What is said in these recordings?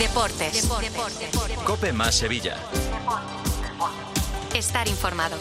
Deportes. COPE más Sevilla. Estar informado.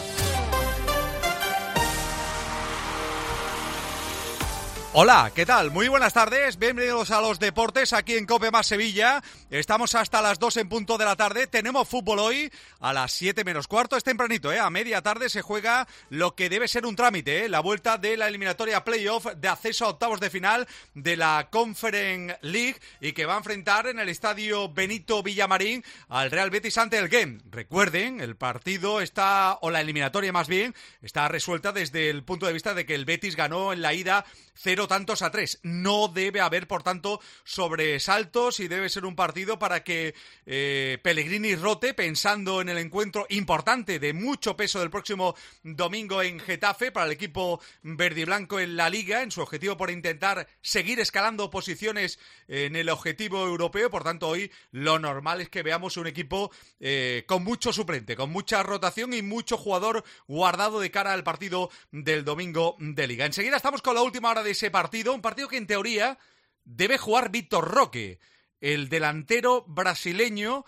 Hola, ¿qué tal? Muy buenas tardes, bienvenidos a los deportes aquí en COPE más Sevilla. Estamos hasta las 2 en punto de la tarde, tenemos fútbol hoy a las 7 menos cuarto, es tempranito, a media tarde se juega lo que debe ser un trámite, la vuelta de la eliminatoria playoff de acceso a octavos de final de la Conference League y que va a enfrentar en el estadio Benito Villamarín al Real Betis ante el Genk. Recuerden, el partido está, o la eliminatoria más bien, está resuelta desde el punto de vista de que el Betis ganó en la ida 0-3. No debe haber, por tanto, sobresaltos y debe ser un partido para que Pellegrini rote, pensando en el encuentro importante de mucho peso del próximo domingo en Getafe para el equipo verde y blanco en la Liga, en su objetivo por intentar seguir escalando posiciones en el objetivo europeo. Por tanto, hoy lo normal es que veamos un equipo con mucho suplente, con mucha rotación y mucho jugador guardado de cara al partido del domingo de Liga. Enseguida estamos con la última hora de ese partido, un partido que en teoría debe jugar Vitor Roque, el delantero brasileño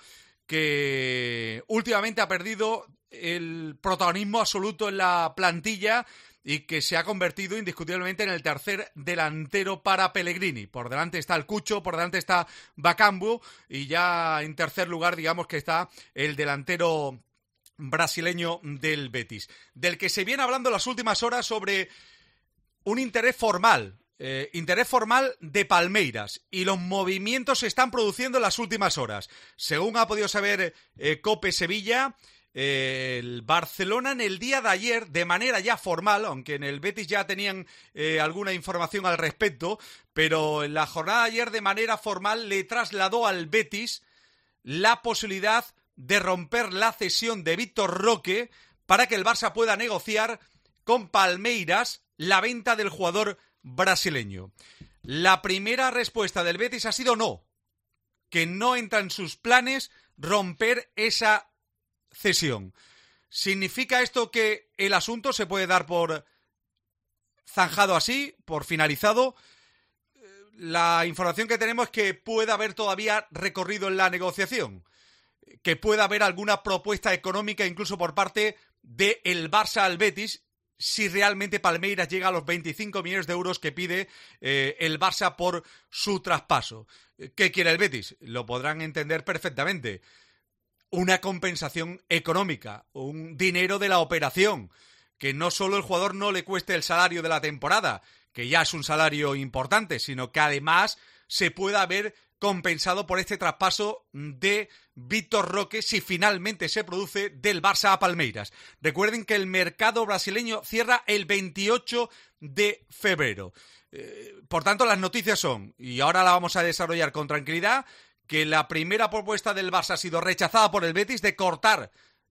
que últimamente ha perdido el protagonismo absoluto en la plantilla y que se ha convertido indiscutiblemente en el tercer delantero para Pellegrini. Por delante está el Cucho, por delante está Bakambu y ya en tercer lugar digamos que está el delantero brasileño del Betis, del que se viene hablando en las últimas horas sobre un interés formal de Palmeiras, y los movimientos se están produciendo en las últimas horas. Según ha podido saber COPE Sevilla, el Barcelona en el día de ayer, de manera ya formal, aunque en el Betis ya tenían alguna información al respecto, pero en la jornada de ayer de manera formal le trasladó al Betis la posibilidad de romper la cesión de Vitor Roque para que el Barça pueda negociar con Palmeiras la venta del jugador brasileño. La primera respuesta del Betis ha sido no, que no entra en sus planes romper esa cesión. ¿Significa esto que el asunto se puede dar por zanjado así, por finalizado? La información que tenemos es que puede haber todavía recorrido en la negociación, que pueda haber alguna propuesta económica incluso por parte del Barça al Betis, si realmente Palmeiras llega a los 25 millones de euros que pide el Barça por su traspaso. ¿Qué quiere el Betis? Lo podrán entender perfectamente. Una compensación económica, un dinero de la operación, que no solo el jugador no le cueste el salario de la temporada, que ya es un salario importante, sino que además se pueda ver compensado por este traspaso de Vitor Roque si finalmente se produce del Barça a Palmeiras. Recuerden que el mercado brasileño cierra el 28 de febrero. Por tanto, las noticias son, y ahora la vamos a desarrollar con tranquilidad, que la primera propuesta del Barça ha sido rechazada por el Betis de cortar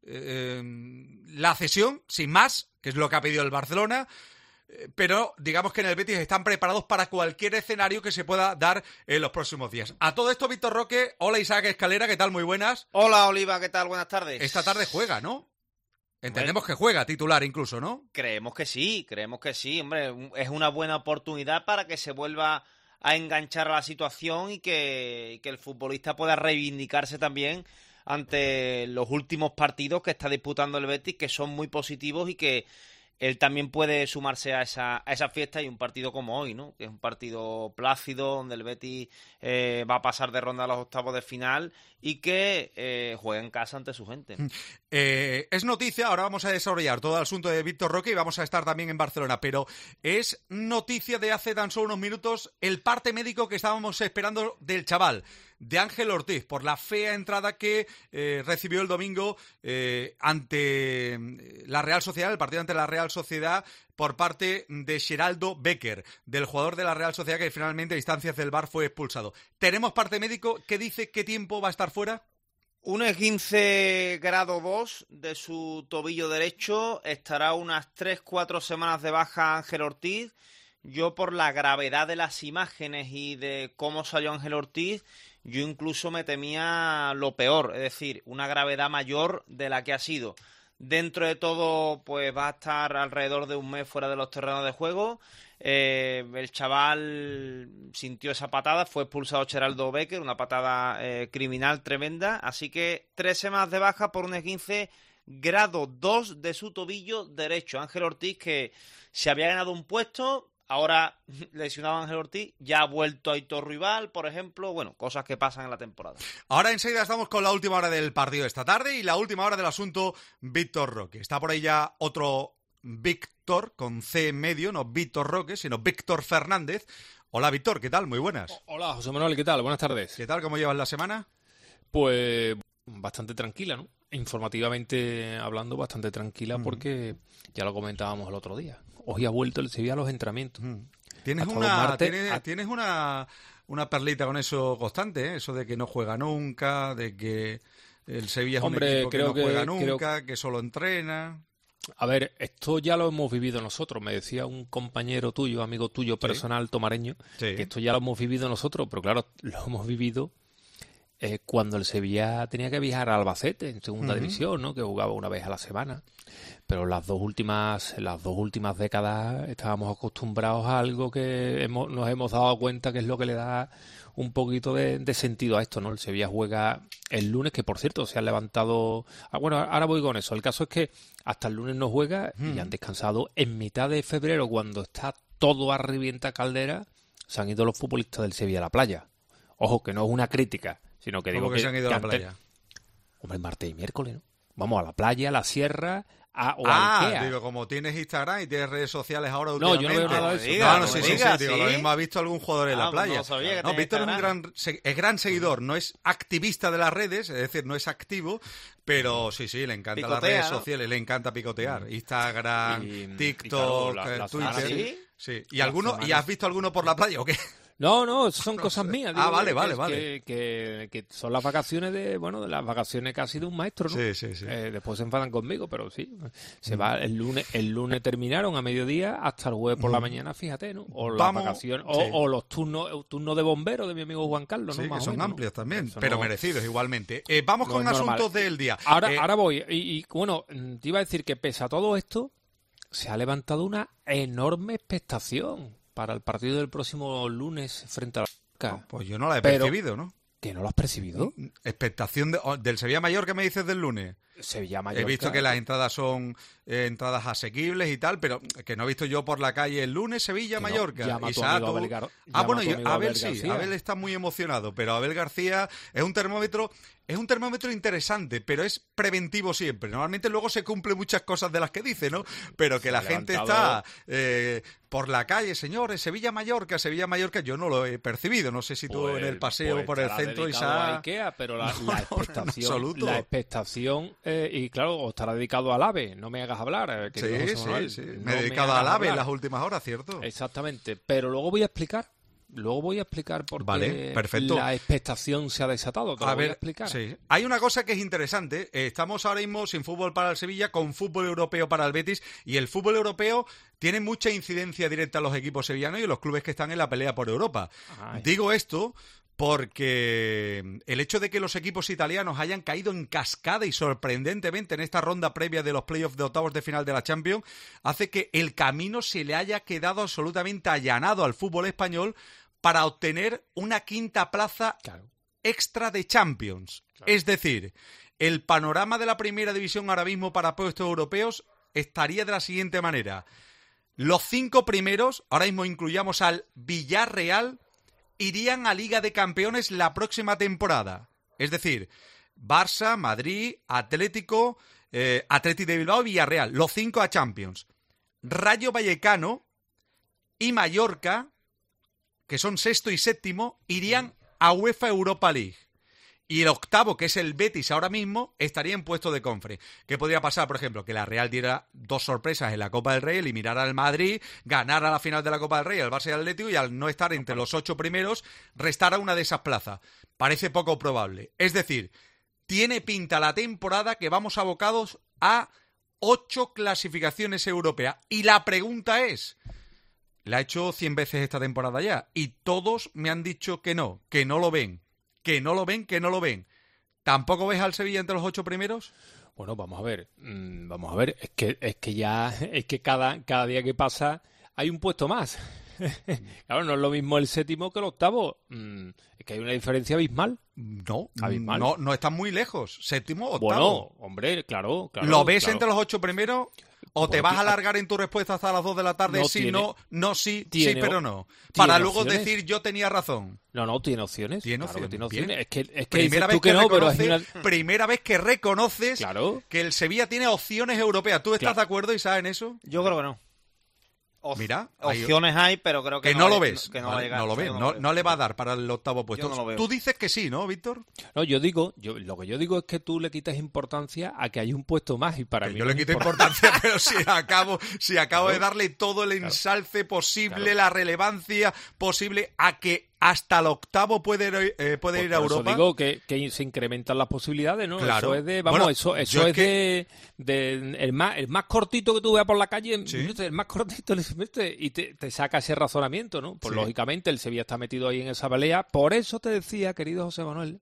la cesión, sin más, que es lo que ha pedido el Barcelona. Pero digamos que en el Betis están preparados para cualquier escenario que se pueda dar en los próximos días. A todo esto, Vitor Roque. Hola, Isaac Escalera, ¿qué tal? Muy buenas. Hola, Oliva, ¿qué tal? Buenas tardes. Esta tarde juega, ¿no? Entendemos que juega, titular incluso, ¿no? Creemos que sí. Hombre, es una buena oportunidad para que se vuelva a enganchar a la situación y que el futbolista pueda reivindicarse también ante los últimos partidos que está disputando el Betis, que son muy positivos y que él también puede sumarse a esa fiesta, y un partido como hoy, ¿no? Que es un partido plácido, donde el Betis va a pasar de ronda a los octavos de final y que juega en casa ante su gente. Es noticia, ahora vamos a desarrollar todo el asunto de Vitor Roque y vamos a estar también en Barcelona, pero es noticia de hace tan solo unos minutos el parte médico que estábamos esperando del chaval, de Ángel Ortiz, por la fea entrada que recibió el domingo ante la Real Sociedad, el partido ante la Real Sociedad, por parte de Geraldo Becker, del jugador de la Real Sociedad que finalmente a instancias del VAR fue expulsado. ¿Tenemos parte médico que dice qué tiempo va a estar fuera? Un esguince grado 2 de su tobillo derecho, estará unas 3-4 semanas de baja Ángel Ortiz. Yo, por la gravedad de las imágenes y de cómo salió Ángel Ortiz, yo incluso me temía lo peor, es decir, una gravedad mayor de la que ha sido. Dentro de todo, pues va a estar alrededor de un mes fuera de los terrenos de juego. El chaval sintió esa patada, fue expulsado Geraldo Becker, una patada criminal tremenda. Así que 3 semanas de baja por un esguince grado 2 de su tobillo derecho. Ángel Ortiz, que se había ganado un puesto, ahora lesionado Ángel Ortiz, ya ha vuelto Aitor Rival, por ejemplo. Bueno, cosas que pasan en la temporada. Ahora enseguida estamos con la última hora del partido de esta tarde y la última hora del asunto Víctor Roque. Está por ahí ya otro Víctor, con C en medio, no Víctor Roque, sino Víctor Fernández. Hola Víctor, ¿qué tal? Muy buenas. Hola José Manuel, ¿qué tal? Buenas tardes. ¿Qué tal? ¿Cómo llevas la semana? Pues bastante tranquila, ¿no? Informativamente hablando, bastante tranquila porque ya lo comentábamos el otro día. Hoy ha vuelto el Sevilla a los entrenamientos. Tienes una perlita con eso constante, ¿eh? Eso de que no juega nunca, de que el Sevilla es un equipo que no juega nunca, que solo entrena. A ver, esto ya lo hemos vivido nosotros. Me decía un compañero tuyo, amigo tuyo personal, tomareño, que esto ya lo hemos vivido nosotros, pero claro, lo hemos vivido cuando el Sevilla tenía que viajar a Albacete en segunda división, ¿no? Que jugaba una vez a la semana. Pero las dos últimas décadas estábamos acostumbrados a algo que nos hemos dado cuenta que es lo que le da un poquito de sentido a esto, ¿no? El Sevilla juega el lunes, que por cierto se han levantado... bueno, ahora voy con eso. El caso es que hasta el lunes no juega y han descansado. En mitad de febrero, cuando está todo a revienta caldera, se han ido los futbolistas del Sevilla a la playa. Ojo, que no es una crítica, sino que digo que se han ido a la playa. Hombre, martes y miércoles, ¿no? Vamos a la playa, a la sierra... o Ikea. Digo, como tienes Instagram y tienes redes sociales ahora últimamente. No, yo no veo nada de eso. Sí, digo, lo mismo ha visto algún jugador en la playa. No, Víctor es gran seguidor, no es activista de las redes, es decir, no es activo, pero sí, le encanta las redes sociales, le encanta picotear. Instagram, TikTok, Twitter. Sí. ¿Y has visto alguno por la playa o qué? No, son cosas mías. Digo, vale. Que son las vacaciones de las vacaciones casi de un maestro, ¿no? Sí. Después se enfadan conmigo, pero sí. Se va el lunes terminaron a mediodía hasta el jueves por la mañana, fíjate, ¿no? O las vacaciones, o los turnos de bomberos de mi amigo Juan Carlos, ¿no? Sí, Más que son menos, amplios también, eso pero merecidos igualmente. Vamos con asuntos del día. Ahora voy. Y bueno, te iba a decir que pese a todo esto, se ha levantado una enorme expectación para el partido del próximo lunes frente a la Mallorca. Pues yo no la he percibido, ¿no? ¿Que no lo has percibido? Expectación del Sevilla Mallorca, ¿qué me dices del lunes? Sevilla Mallorca. He visto que las entradas son entradas asequibles y tal, pero que no he visto yo por la calle el lunes Sevilla Mallorca. Abel sí, Abel está muy emocionado, pero Abel García es un termómetro interesante, pero es preventivo siempre. Normalmente luego se cumplen muchas cosas de las que dice, ¿no? Pero que la gente está por la calle, señores, Sevilla-Mallorca, yo no lo he percibido. No sé si tú en el paseo por el centro, Isaac... Ikea, pero la expectación y claro, o estará dedicado al AVE, no me hagas hablar. Sí. Me he dedicado al AVE en las últimas horas, ¿cierto? Exactamente, pero luego voy a explicar por qué la expectación se ha desatado. Te lo voy a explicar. Sí. Hay una cosa que es interesante. Estamos ahora mismo sin fútbol para el Sevilla, con fútbol europeo para el Betis, y el fútbol europeo tiene mucha incidencia directa en los equipos sevillanos y en los clubes que están en la pelea por Europa. Digo esto porque el hecho de que los equipos italianos hayan caído en cascada y sorprendentemente en esta ronda previa de los playoffs de octavos de final de la Champions hace que el camino se le haya quedado absolutamente allanado al fútbol español para obtener una quinta plaza extra de Champions. Es decir, el panorama de la primera división ahora mismo para puestos europeos estaría de la siguiente manera. Los 5 primeros, ahora mismo incluyamos al Villarreal, irían a Liga de Campeones la próxima temporada. Es decir, Barça, Madrid, Atlético, Atleti de Bilbao y Villarreal. Los 5 a Champions. Rayo Vallecano y Mallorca, que son sexto y séptimo, irían a UEFA Europa League. Y el octavo, que es el Betis ahora mismo, estaría en puesto de Conference. ¿Qué podría pasar, por ejemplo? Que la Real diera 2 sorpresas en la Copa del Rey, eliminara al Madrid, ganara la final de la Copa del Rey al Barça y al Atlético, y al no estar entre los 8 primeros, restara una de esas plazas. Parece poco probable. Es decir, tiene pinta la temporada que vamos abocados a 8 clasificaciones europeas. Y la pregunta es... La he hecho 100 veces esta temporada ya, y todos me han dicho que no lo ven. ¿Tampoco ves al Sevilla entre los 8 primeros? Bueno, vamos a ver, es que cada día que pasa hay un puesto más. Claro, no es lo mismo el séptimo que el octavo. Es que hay una diferencia abismal. Abismal. No están muy lejos. Séptimo, octavo. Bueno, hombre, claro. ¿Lo ves entre los 8 primeros? ¿O te vas a alargar en tu respuesta hasta las 2 de la tarde? Sí, sí, pero no. Para luego opciones. Decir yo tenía razón. No, tiene opciones. Tiene opciones. Es que primera vez que no, pero es primera vez que reconoces que el Sevilla tiene opciones europeas. ¿Tú estás de acuerdo, Isa, en eso? Yo creo que no. Mira, opciones hay, pero creo que no lo ves. Que no va a llegar. No lo ves. No le va a dar para el octavo puesto. Yo no lo veo. Tú dices que sí, ¿no, Víctor? No, lo que yo digo es que tú le quitas importancia a que hay un puesto más y para mí yo le quito importancia, pero si acabo de darle todo el ensalce posible, la relevancia posible a que hasta el octavo puede ir a Europa. Eso digo que se incrementan las posibilidades, ¿no? Claro. Eso es de, el más cortito que tú veas por la calle, el más cortito, y te saca ese razonamiento, ¿no? Pues lógicamente el Sevilla está metido ahí en esa pelea. Por eso te decía, querido José Manuel,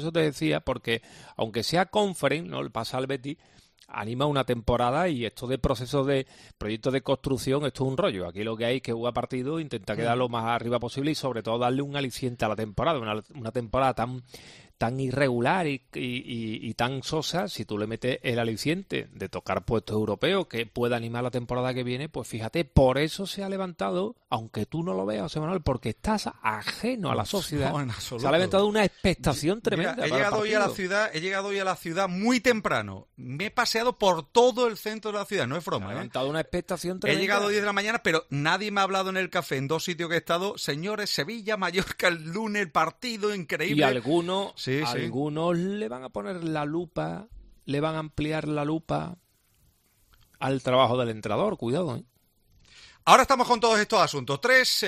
porque aunque sea Conference, ¿no? Le pasa al Betis, anima una temporada y esto de procesos de proyectos de construcción, esto es un rollo. Aquí lo que hay es que jugar partido, intentar quedar lo más arriba posible y sobre todo darle un aliciente a la temporada. Una temporada tan irregular y tan sosa, si tú le metes el aliciente de tocar puestos europeos que pueda animar la temporada que viene, pues fíjate, por eso se ha levantado, aunque tú no lo veas, José Manuel, porque estás ajeno a la sociedad. No, en absoluto. Se ha levantado una expectación tremenda. Mira, he llegado hoy a la ciudad muy temprano. Me he paseado por todo el centro de la ciudad, no es broma. Se ha levantado una expectación tremenda. He llegado a 10 de la mañana, pero nadie me ha hablado en el café en 2 sitios que he estado. Señores, Sevilla, Mallorca, el lunes, el partido increíble. Y algunos... Sí. Algunos le van a poner la lupa, le van a ampliar la lupa al trabajo del entrenador, cuidado, ¿eh? Ahora estamos con todos estos asuntos.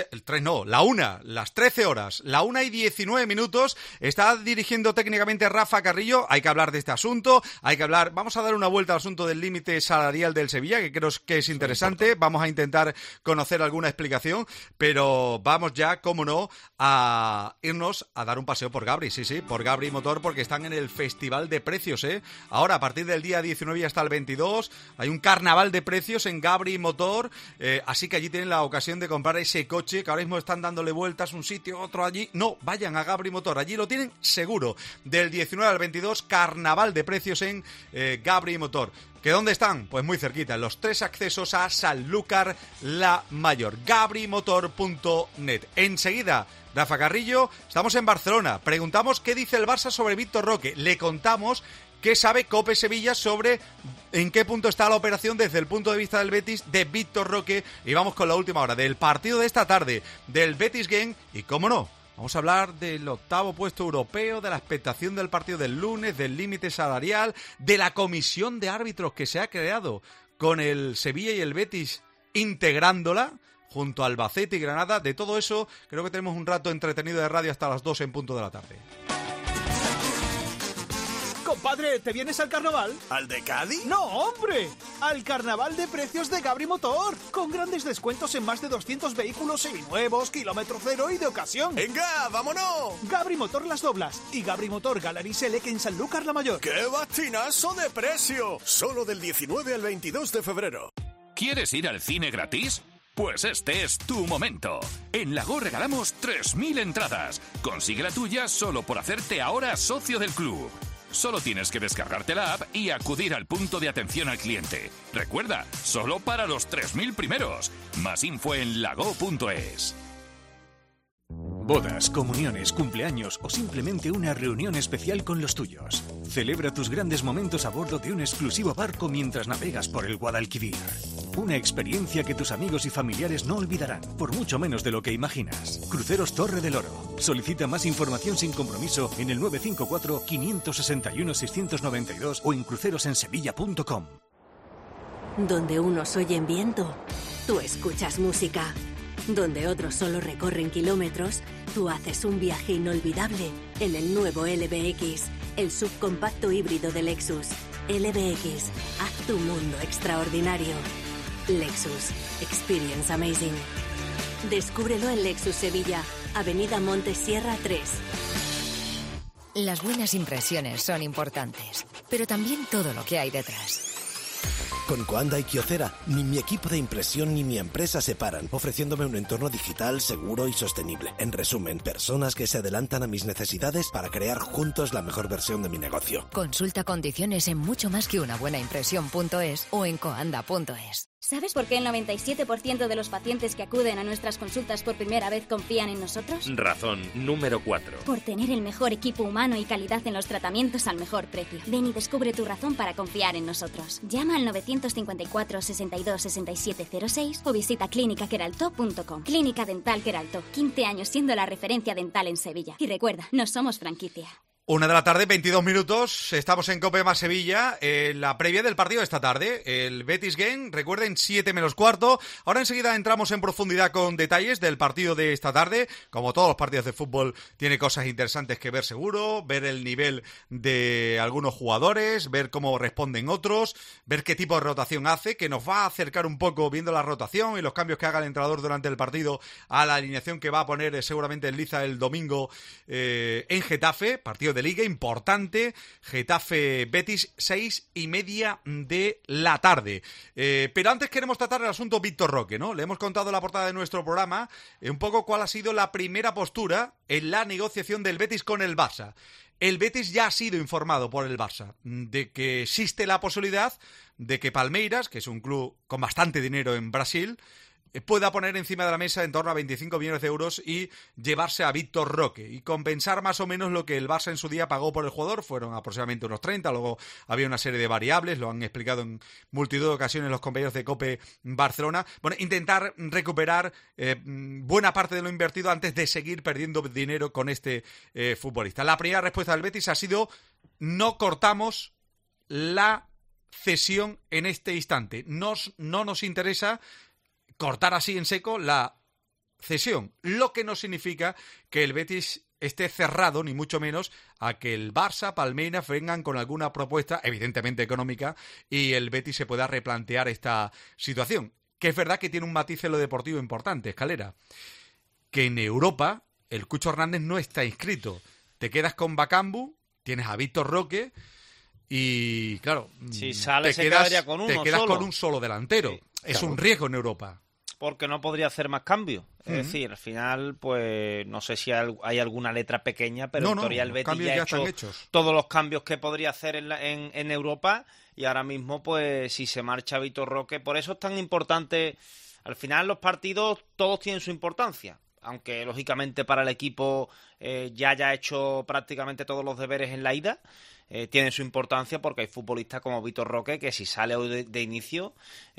Las 13 horas, la 1:19. Está dirigiendo técnicamente Rafa Carrillo. Hay que hablar de este asunto, vamos a dar una vuelta al asunto del límite salarial del Sevilla, que creo que es interesante. Vamos a intentar conocer alguna explicación, pero vamos ya, cómo no, a irnos a dar un paseo por Gabri. Sí, por Gabri Motor, porque están en el Festival de Precios, ¿eh? Ahora, a partir del día 19 y hasta el 22, hay un carnaval de precios en Gabri Motor, así que allí tienen la ocasión de comprar ese coche que ahora mismo están dándole vueltas un sitio, otro allí. No, vayan a Gabri Motor, allí lo tienen seguro. Del 19 al 22, carnaval de precios en Gabri Motor. ¿Que dónde están? Pues muy cerquita, en los 3 accesos a Sanlúcar la Mayor. gabrimotor.net. Enseguida, Rafa Carrillo, estamos en Barcelona. Preguntamos qué dice el Barça sobre Víctor Roque. Le contamos qué sabe Cope Sevilla sobre en qué punto está la operación desde el punto de vista del Betis de Víctor Roque. Y vamos con la última hora del partido de esta tarde, del Betis Game. Y cómo no, vamos a hablar del octavo puesto europeo, de la expectación del partido del lunes, del límite salarial, de la comisión de árbitros que se ha creado con el Sevilla y el Betis integrándola junto a Albacete y Granada. De todo eso creo que tenemos un rato entretenido de radio hasta las 2 en punto de la tarde. Compadre, ¿te vienes al carnaval? ¿Al de Cádiz? ¡No, hombre! Al carnaval de precios de Gabri Motor, con grandes descuentos en más de 200 vehículos seminuevos, kilómetro cero y de ocasión. ¡Venga, vámonos! Gabri Motor Las Doblas y Gabri Motor Gallery Select en Sanlúcar la Mayor. ¡Qué bastinazo de precio! Solo del 19 al 22 de febrero. ¿Quieres ir al cine gratis? Pues este es tu momento. En Lago regalamos 3.000 entradas. Consigue la tuya solo por hacerte ahora socio del club. Solo tienes que descargarte la app y acudir al punto de atención al cliente. Recuerda, solo para los 3.000 primeros. Más info en lago.es. Bodas, comuniones, cumpleaños o simplemente una reunión especial con los tuyos. Celebra tus grandes momentos a bordo de un exclusivo barco mientras navegas por el Guadalquivir. Una experiencia que tus amigos y familiares no olvidarán, por mucho menos de lo que imaginas. Cruceros Torre del Oro. Solicita más información sin compromiso en el 954-561-692 o en crucerosensevilla.com. Donde unos oyen viento, tú escuchas música. Donde otros solo recorren kilómetros, tú haces un viaje inolvidable en el nuevo LBX, el subcompacto híbrido de Lexus. LBX, haz tu mundo extraordinario. Lexus, experience amazing. Descúbrelo en Lexus Sevilla, Avenida Montes Sierra 3. Las buenas impresiones son importantes, pero también todo lo que hay detrás. Con Coanda y Kyocera, ni mi equipo de impresión ni mi empresa se paran, ofreciéndome un entorno digital seguro y sostenible. En resumen, personas que se adelantan a mis necesidades para crear juntos la mejor versión de mi negocio. Consulta condiciones en muchomasqueunabuenaimpresión.es o en coanda.es. ¿Sabes por qué el 97% de los pacientes que acuden a nuestras consultas por primera vez confían en nosotros? Razón número 4. Por tener el mejor equipo humano y calidad en los tratamientos al mejor precio. Ven y descubre tu razón para confiar en nosotros. Llama al 954 62 67 06 o visita clinicaqueralto.com. Clínica Dental Queralto, 15 años siendo la referencia dental en Sevilla. Y recuerda, no somos franquicia. 1 de la tarde, 22 minutos, estamos en COPE más Sevilla, la previa del partido de esta tarde, el Betis Game, recuerden, 7 menos cuarto. Ahora enseguida entramos en profundidad con detalles del partido de esta tarde. Como todos los partidos de fútbol, tiene cosas interesantes que ver seguro, ver el nivel de algunos jugadores, ver cómo responden otros, ver qué tipo de rotación hace, que nos va a acercar un poco, viendo la rotación y los cambios que haga el entrenador durante el partido, a la alineación que va a poner seguramente en liza el domingo en Getafe, partido de Liga importante, Getafe-Betis, 6:30 de la tarde. Pero antes queremos tratar el asunto Víctor Roque, ¿no? Le hemos contado en la portada de nuestro programa un poco cuál ha sido la primera postura en la negociación del Betis con el Barça. El Betis ya ha sido informado por el Barça de que existe la posibilidad de que Palmeiras, que es un club con bastante dinero en Brasil, pueda poner encima de la mesa en torno a 25 millones de euros y llevarse a Víctor Roque y compensar más o menos lo que el Barça en su día pagó por el jugador. Fueron aproximadamente unos 30, luego había una serie de variables, lo han explicado en multitud de ocasiones los compañeros de COPE Barcelona. Bueno, intentar recuperar buena parte de lo invertido antes de seguir perdiendo dinero con este futbolista. La primera respuesta del Betis ha sido: no cortamos la cesión en este instante. No nos interesa cortar así en seco la cesión, lo que no significa que el Betis esté cerrado, ni mucho menos, a que el Barça, Palmeiras vengan con alguna propuesta, evidentemente económica, y el Betis se pueda replantear esta situación. Que es verdad que tiene un matiz en lo deportivo importante, Escalera, que en Europa el Cucho Hernández no está inscrito. Te quedas con Bakambu, tienes a Víctor Roque y, claro, si sale, te quedas con un solo delantero. Sí, es claro. Un riesgo en Europa. Porque no podría hacer más cambios. Es decir, al final, pues no sé si hay alguna letra pequeña, pero en teoría el Betis ya ha hecho todos los cambios que podría hacer en Europa, y ahora mismo, pues si se marcha Víctor Roque, por eso es tan importante. Al final los partidos todos tienen su importancia, aunque lógicamente para el equipo ya haya hecho prácticamente todos los deberes en la ida. Tiene su importancia porque hay futbolistas como Víctor Roque que si sale hoy de inicio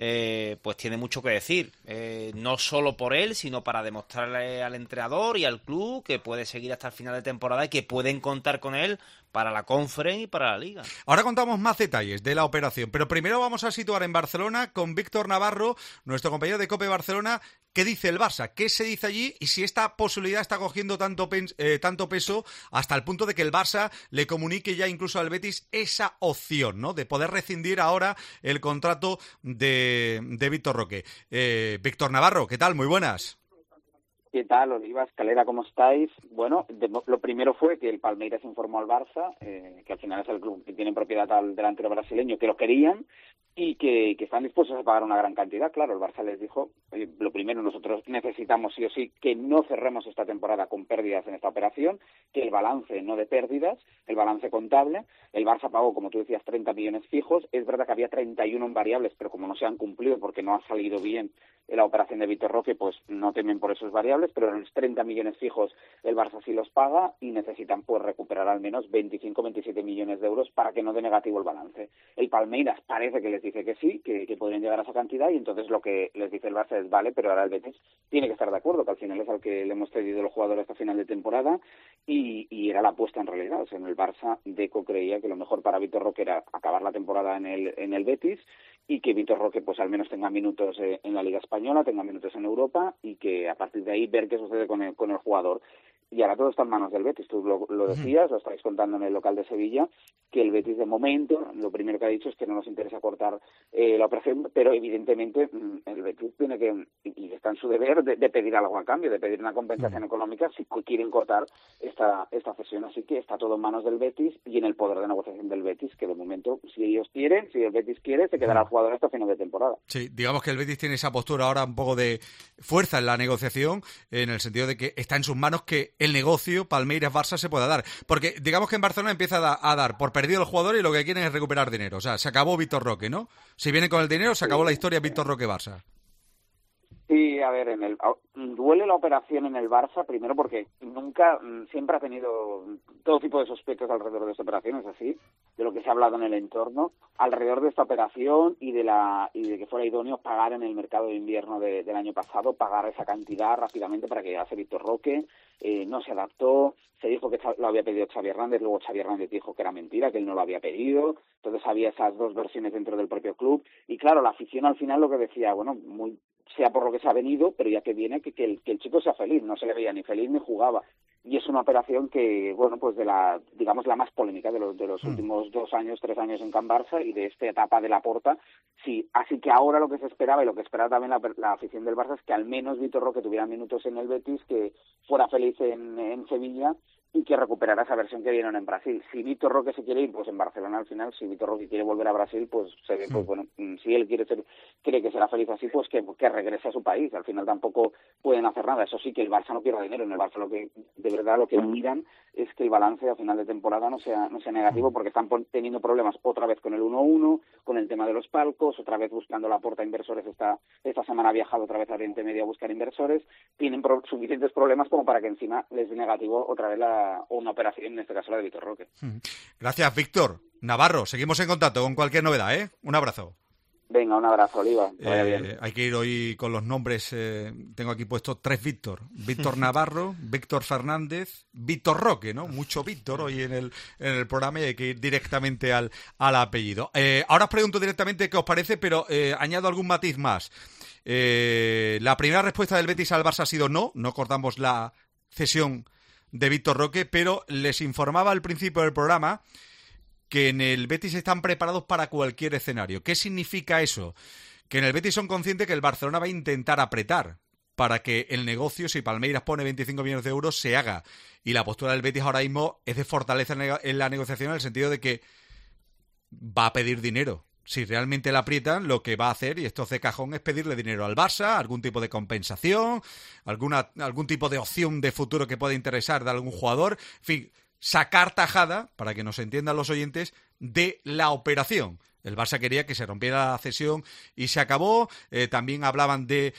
pues tiene mucho que decir, no solo por él, sino para demostrarle al entrenador y al club que puede seguir hasta el final de temporada y que pueden contar con él para la Conference y para la Liga. Ahora contamos más detalles de la operación, pero primero vamos a situar en Barcelona con Víctor Navarro, nuestro compañero de COPE Barcelona. ¿Qué dice el Barça? ¿Qué se dice allí? Y si esta posibilidad está cogiendo tanto peso hasta el punto de que el Barça le comunique ya incluso al Betis esa opción, ¿no?, de poder rescindir ahora el contrato de Víctor Roque. Víctor Navarro, ¿qué tal? Muy buenas. ¿Qué tal, Oliva, Escalera? ¿Cómo estáis? Bueno, lo primero fue que el Palmeiras informó al Barça, que al final es el club que tiene en propiedad al delantero brasileño, que lo querían y que están dispuestos a pagar una gran cantidad. Claro, el Barça les dijo, lo primero, nosotros necesitamos sí o sí que no cerremos esta temporada con pérdidas en esta operación, que el balance no de pérdidas, el balance contable. El Barça pagó, como tú decías, 30 millones fijos. Es verdad que había 31 en variables, pero como no se han cumplido porque no ha salido bien la operación de Víctor Roque, pues no temen por esos variables, pero en los 30 millones fijos el Barça sí los paga y necesitan pues recuperar al menos 25-27 millones de euros para que no dé negativo el balance. El Palmeiras parece que les dice que sí, que podrían llegar a esa cantidad, y entonces lo que les dice el Barça es vale, pero ahora el Betis tiene que estar de acuerdo, que al final es al que le hemos cedido los jugadores hasta final de temporada, y era la apuesta en realidad. O sea, en el Barça Deco creía que lo mejor para Víctor Roque era acabar la temporada en el Betis, y que Víctor Roque pues al menos tenga minutos en la Liga Española, tenga minutos en Europa, y que a partir de ahí ver qué sucede con el jugador. Y ahora todo está en manos del Betis. Tú lo decías, lo estáis contando en el local de Sevilla, que el Betis de momento lo primero que ha dicho es que no nos interesa cortar la operación, pero evidentemente el Betis tiene que, y está en su deber, de pedir algo a cambio, de pedir una compensación económica si quieren cortar esta cesión, así que está todo en manos del Betis y en el poder de negociación del Betis, que de momento, si el Betis quiere, se quedará el jugador hasta final de temporada. Sí, digamos que el Betis tiene esa postura ahora un poco de fuerza en la negociación, en el sentido de que está en sus manos que el negocio Palmeiras-Barça se pueda dar, porque digamos que en Barcelona empieza a dar por perdido el jugador y lo que quieren es recuperar dinero, o sea, se acabó Vitor Roque, ¿no? Si viene con el dinero, se acabó la historia Vitor Roque-Barça. Sí, a ver, duele la operación en el Barça, primero porque siempre ha tenido todo tipo de sospechas alrededor de esta operación, es así, de lo que se ha hablado en el entorno, alrededor de esta operación y de que fuera idóneo pagar en el mercado de invierno del año pasado, pagar esa cantidad rápidamente para que llegase Vitor Roque, no se adaptó, se dijo que lo había pedido Xavi Hernández, luego Xavi Hernández dijo que era mentira, que él no lo había pedido, entonces había esas dos versiones dentro del propio club, y claro, la afición al final lo que decía, bueno, sea por lo que se ha venido, pero ya que viene, que el chico sea feliz, no se le veía ni feliz ni jugaba. Y es una operación que, bueno, pues la más polémica de los últimos 3 años en Can Barça y de esta etapa de Laporta. Sí, así que ahora lo que se esperaba y lo que esperaba también la afición del Barça es que al menos Vitor Roque tuviera minutos en el Betis, que fuera feliz en Sevilla y que recuperara esa versión que vieron en Brasil. Si Vitor Roque se quiere ir, pues en Barcelona al final, si Vitor Roque quiere volver a Brasil, pues se ve, pues bueno, si él cree que será feliz así, pues que regrese a su país. Al final tampoco pueden hacer nada. Eso sí, que el Barça no pierda dinero. En el Barça de verdad lo que miran es que el balance a final de temporada no sea negativo, porque están teniendo problemas otra vez con el 1-1, con el tema de los palcos, otra vez buscando la Laporta inversores. Esta semana ha viajado otra vez a Oriente Medio a buscar inversores. Tienen suficientes problemas como para que encima les dé negativo otra vez una operación, en este caso la de Vitor Roque. Gracias, Víctor. Navarro, seguimos en contacto con cualquier novedad, ¿eh? Un abrazo. Venga, un abrazo, Oliva. Vaya bien. Hay que ir hoy con los nombres. Tengo aquí puestos 3 Víctor. Víctor Navarro, Víctor Fernández, Víctor Roque, ¿no? Mucho Víctor hoy en el programa y hay que ir directamente al apellido. Ahora os pregunto directamente qué os parece, pero añado algún matiz más. La primera respuesta del Betis al Barça ha sido no cortamos la cesión de Víctor Roque, pero les informaba al principio del programa que en el Betis están preparados para cualquier escenario. ¿Qué significa eso? Que en el Betis son conscientes que el Barcelona va a intentar apretar para que el negocio, si Palmeiras pone 25 millones de euros, se haga. Y la postura del Betis ahora mismo es de fortaleza en la negociación, en el sentido de que va a pedir dinero. Si realmente la aprietan, lo que va a hacer, y esto es de cajón, es pedirle dinero al Barça, algún tipo de compensación, algún tipo de opción de futuro que pueda interesar de algún jugador. En fin, sacar tajada, para que nos entiendan los oyentes, de la operación. El Barça quería que se rompiera la cesión y se acabó. También hablaban desde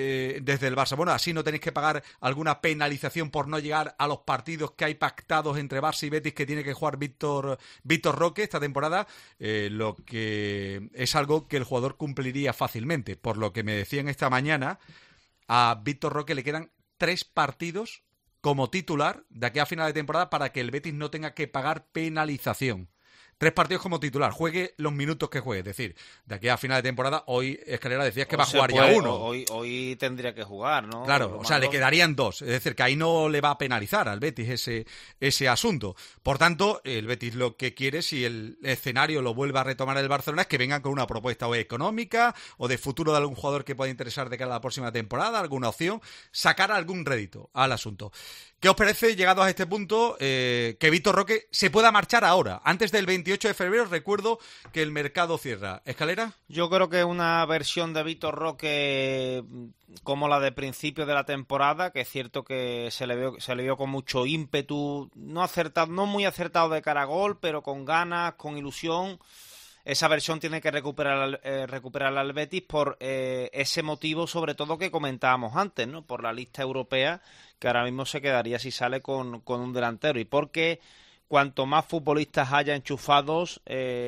el Barça, bueno, así no tenéis que pagar alguna penalización por no llegar a los partidos que hay pactados entre Barça y Betis, que tiene que jugar Víctor Roque esta temporada, lo que es algo que el jugador cumpliría fácilmente. Por lo que me decían esta mañana, a Víctor Roque le quedan 3 partidos como titular de aquí a final de temporada para que el Betis no tenga que pagar penalización. 3 partidos como titular, juegue los minutos que juegue. Es decir, de aquí a final de temporada, hoy Escalera decías que va a jugar ya uno. Hoy tendría que jugar, ¿no? Claro, o sea, le quedarían 2. Es decir, que ahí no le va a penalizar al Betis ese asunto. Por tanto, el Betis lo que quiere, si el escenario lo vuelve a retomar el Barcelona, es que vengan con una propuesta o económica o de futuro de algún jugador que pueda interesar de cara a la próxima temporada, alguna opción, sacar algún rédito al asunto. ¿Qué os parece, llegados a este punto, que Víctor Roque se pueda marchar ahora? Antes del 28 de febrero, recuerdo que el mercado cierra. ¿Escalera? Yo creo que una versión de Víctor Roque como la de principio de la temporada, que es cierto que se le vio con mucho ímpetu, no muy acertado de cara a gol, pero con ganas, con ilusión. Esa versión tiene que recuperarla al Betis por ese motivo, sobre todo que comentábamos antes, ¿no? Por la lista europea, que ahora mismo se quedaría si sale con un delantero. Y porque cuanto más futbolistas haya enchufados,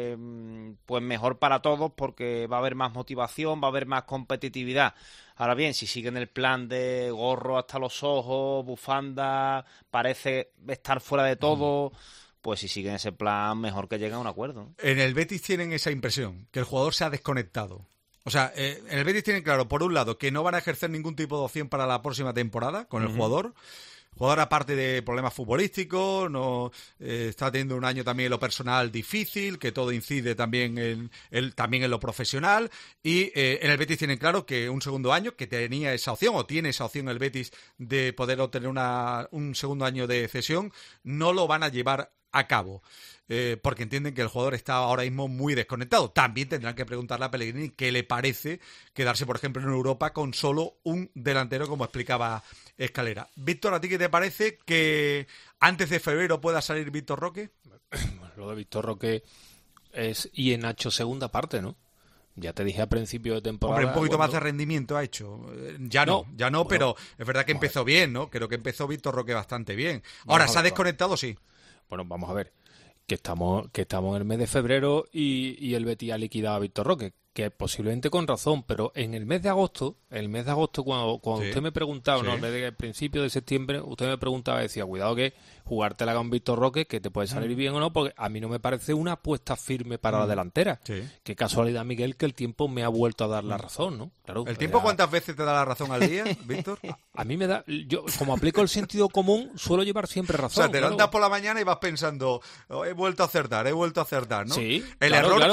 pues mejor para todos, porque va a haber más motivación, va a haber más competitividad. Ahora bien, si siguen el plan de gorro hasta los ojos, bufanda, parece estar fuera de todo... Pues si siguen ese plan, mejor que lleguen a un acuerdo. En el Betis tienen esa impresión, que el jugador se ha desconectado. O sea, en el Betis tienen claro, por un lado, que no van a ejercer ningún tipo de opción para la próxima temporada con el jugador. jugador aparte de problemas futbolísticos, no está teniendo un año también en lo personal difícil, que todo incide también en lo profesional, y en el Betis tienen claro que un segundo año, que tenía esa opción, o tiene esa opción el Betis de poder obtener un segundo año de cesión, no lo van a llevar a cabo. Porque entienden que el jugador está ahora mismo muy desconectado. También tendrán que preguntarle a Pellegrini qué le parece quedarse, por ejemplo, en Europa con solo un delantero, como explicaba Escalera. Víctor, ¿a ti qué te parece que antes de febrero pueda salir Víctor Roque? Lo de Víctor Roque es Nacho segunda parte, ¿no? Ya te dije a principio de temporada... Hombre, un poquito más de rendimiento ha hecho. Ya no, bueno, pero es verdad que empezó bien, ¿no? Creo que empezó Víctor Roque bastante bien. Ahora, ¿se ha desconectado? Sí. Bueno, vamos a ver. Que estamos en el mes de febrero y el Betis ha liquidado a Víctor Roque, que posiblemente con razón, pero en el mes de agosto cuando sí, usted me preguntaba, sí, ¿no? En vez de principio de septiembre, usted me preguntaba y decía, cuidado que jugártela con Víctor Roque, que te puede salir bien o no, porque a mí no me parece una apuesta firme para la delantera. Sí. Qué casualidad, Miguel, que el tiempo me ha vuelto a dar la razón, ¿no? Claro. ¿El tiempo cuántas veces te da la razón al día, Víctor? A mí me da... Yo, como aplico el sentido común, suelo llevar siempre razón. O sea, te levantas por la mañana y vas pensando, he vuelto a acertar, ¿no? Sí. El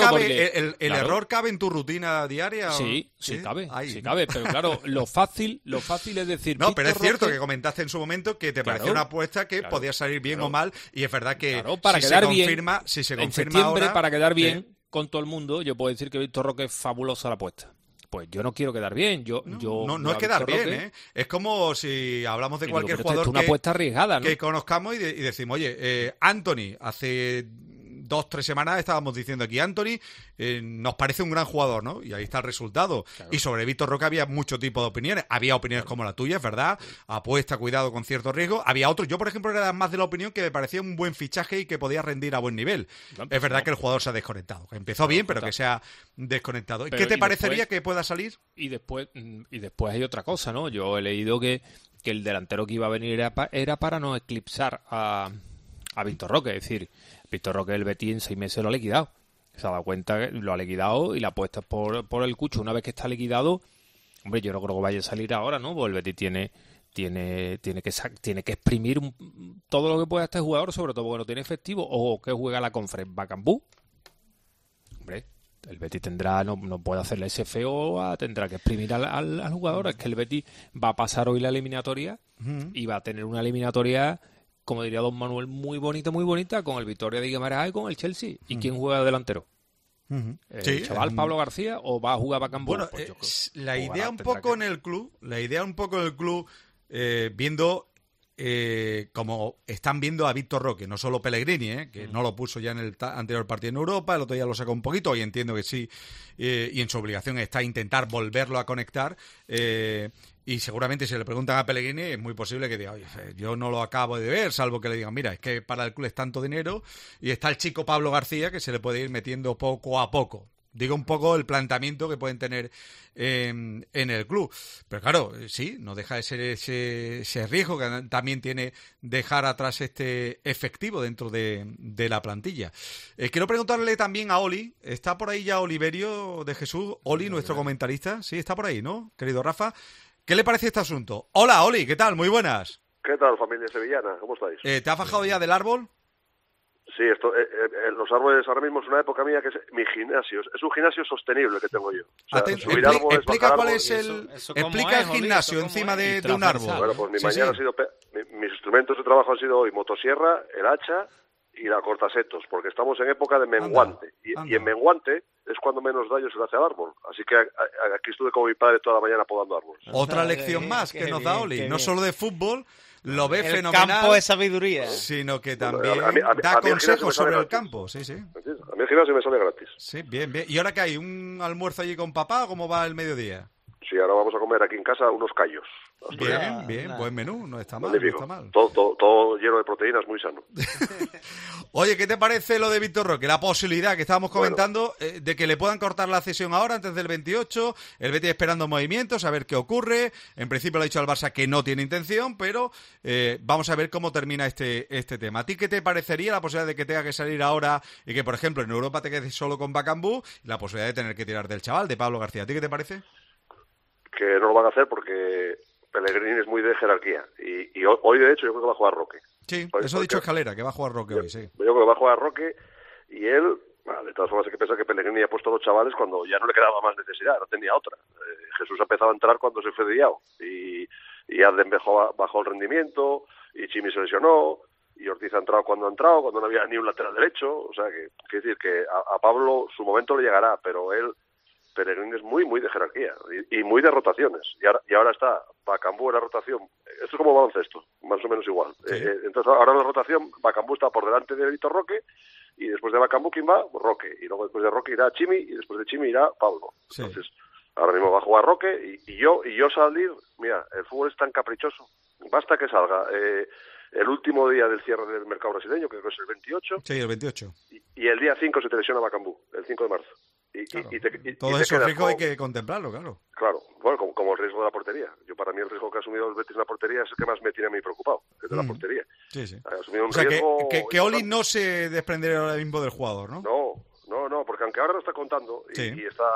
error cabe en tu rutina diaria. Sí, cabe, pero claro, lo fácil es decir... No, pero es cierto que comentaste en su momento que te parecía una apuesta que podía salir bien o mal, y es verdad que para si quedar se confirma en septiembre, ahora, para quedar bien con todo el mundo, yo puedo decir que Víctor Roque es fabulosa la apuesta. Pues yo no quiero quedar bien. No es quedar bien, Roque, Es como si hablamos de cualquier jugador una apuesta arriesgada, ¿no? Que conozcamos y decimos, oye, Anthony, hace 2-3 semanas estábamos diciendo aquí, Anthony nos parece un gran jugador, ¿no? Y ahí está el resultado. Claro. Y sobre Víctor Roque había mucho tipo de opiniones. Había opiniones como la tuya, es verdad. Apuesta, cuidado, con cierto riesgo. Había otros. Yo, por ejemplo, era más de la opinión que me parecía un buen fichaje y que podía rendir a buen nivel. Es verdad que el jugador se ha desconectado. Empezó bien, pero que se ha desconectado. ¿Qué te parecería que pueda salir? Y después hay otra cosa, ¿no? Yo he leído que el delantero que iba a venir era para no eclipsar a Víctor Roque. Es decir, Víctor Roque el Betis en 6 meses lo ha liquidado. Se ha dado cuenta que lo ha liquidado y la apuesta es por el cucho. Una vez que está liquidado, hombre, yo no creo que vaya a salir ahora, ¿no? Porque el Betis tiene que exprimir todo lo que pueda este jugador, sobre todo porque no tiene efectivo o que juega la Conference Bacambú. Hombre, el Betis no puede hacerle ese feo, tendrá que exprimir al jugador. Es que el Betis va a pasar hoy la eliminatoria y va a tener una eliminatoria, como diría don Manuel, muy bonita, con el Victoria de Guimarães y con el Chelsea. ¿Y quién juega de delantero? ¿El chaval Pablo García o va a jugar Bacambú? Bueno, pues la idea un poco en el club, viendo como están viendo a Víctor Roque, no solo Pellegrini, que no lo puso ya en el anterior partido en Europa, el otro día lo sacó un poquito, hoy entiendo que sí, y en su obligación está intentar volverlo a conectar, y seguramente si le preguntan a Pellegrini es muy posible que diga, oye, yo no lo acabo de ver, salvo que le digan, mira, es que para el club es tanto dinero, y está el chico Pablo García que se le puede ir metiendo poco a poco. Digo un poco el planteamiento que pueden tener en el club. Pero claro, sí, no deja de ser ese riesgo que también tiene dejar atrás este efectivo dentro de la plantilla. Quiero preguntarle también a Oli. ¿Está por ahí ya Oliverio de Jesús? Oli, nuestro comentarista. Sí, está por ahí, ¿no? Querido Rafa. ¿Qué le parece este asunto? Hola, Oli, ¿qué tal? Muy buenas. ¿Qué tal, familia sevillana? ¿Cómo estáis? ¿Te has bajado ya del árbol? Sí, los árboles ahora mismo es una época mía que es mi gimnasio. Es un gimnasio sostenible que tengo yo. O sea, subir árboles, explica bajar cuál árboles. es explica el gimnasio encima de un árbol. Bueno, pues mi mañana ha sido... Mis instrumentos de trabajo han sido hoy motosierra, el hacha y la cortasetos, porque estamos en época de menguante. Y en menguante es cuando menos daño se le hace al árbol. Así que aquí estuve con mi padre toda la mañana podando árboles. Otra lección más que nos da Oli. No solo de fútbol, lo ve fenomenal. Campo de sabiduría. Sino que también da consejos sobre el campo. Sí, sí. A mí el gimnasio me sale gratis. Sí, bien, bien. ¿Y ahora qué hay? ¿Un almuerzo allí con papá? ¿Cómo va el mediodía? Sí, ahora vamos a comer aquí en casa unos callos. Bien, buen menú, no está mal. No está mal. Todo lleno de proteínas, muy sano. Oye, ¿qué te parece lo de Víctor Roque? La posibilidad que estábamos comentando de que le puedan cortar la cesión ahora, antes del 28, el Betis esperando movimientos, a ver qué ocurre. En principio le ha dicho al Barça que no tiene intención, pero vamos a ver cómo termina este tema. ¿A ti qué te parecería la posibilidad de que tenga que salir ahora y que, por ejemplo, en Europa te quedes solo con Bacambú y la posibilidad de tener que tirar del chaval, de Pablo García? ¿A ti qué te parece? Que no lo van a hacer porque Pellegrini es muy de jerarquía. Y hoy, de hecho, yo creo que va a jugar Roque. Sí, eso ha dicho Escalera, que va a jugar Roque hoy, sí. Yo creo que va a jugar Roque y él... de todas formas hay que pensar que Pellegrini ha puesto a los chavales cuando ya no le quedaba más necesidad, no tenía otra. Jesús ha empezado a entrar cuando se fue de Diao y Adem bajó el rendimiento y Chimi se lesionó y Ortiz ha entrado cuando no había ni un lateral derecho. O sea, que decir que a Pablo su momento le llegará, pero Pellegrini es muy, muy de jerarquía y muy de rotaciones. Y ahora está Bakambu en la rotación. Esto es como baloncesto, más o menos igual. Sí. Entonces ahora en la rotación Bakambu está por delante de Vitor Roque. Y después de Bakambu, ¿quién va? Roque. Y luego después de Roque irá Chimi y después de Chimi irá Pablo. Sí. Entonces, ahora mismo va a jugar Roque y yo salir... Mira, el fútbol es tan caprichoso. Basta que salga el último día del cierre del mercado brasileño, que creo que es el 28. Sí, el 28. Y el día 5 se te lesiona Bakambu, el 5 de marzo. Claro. Todo eso riesgo hay que contemplarlo, claro. Claro, bueno, como el riesgo de la portería. Para mí el riesgo que ha asumido el Betis en la portería es el que más me tiene a mí preocupado, es de la portería. Sí, sí. Ha asumido un o sea, riesgo... que Oli no se desprendería ahora mismo del jugador, ¿no? No, porque aunque ahora no está contando y está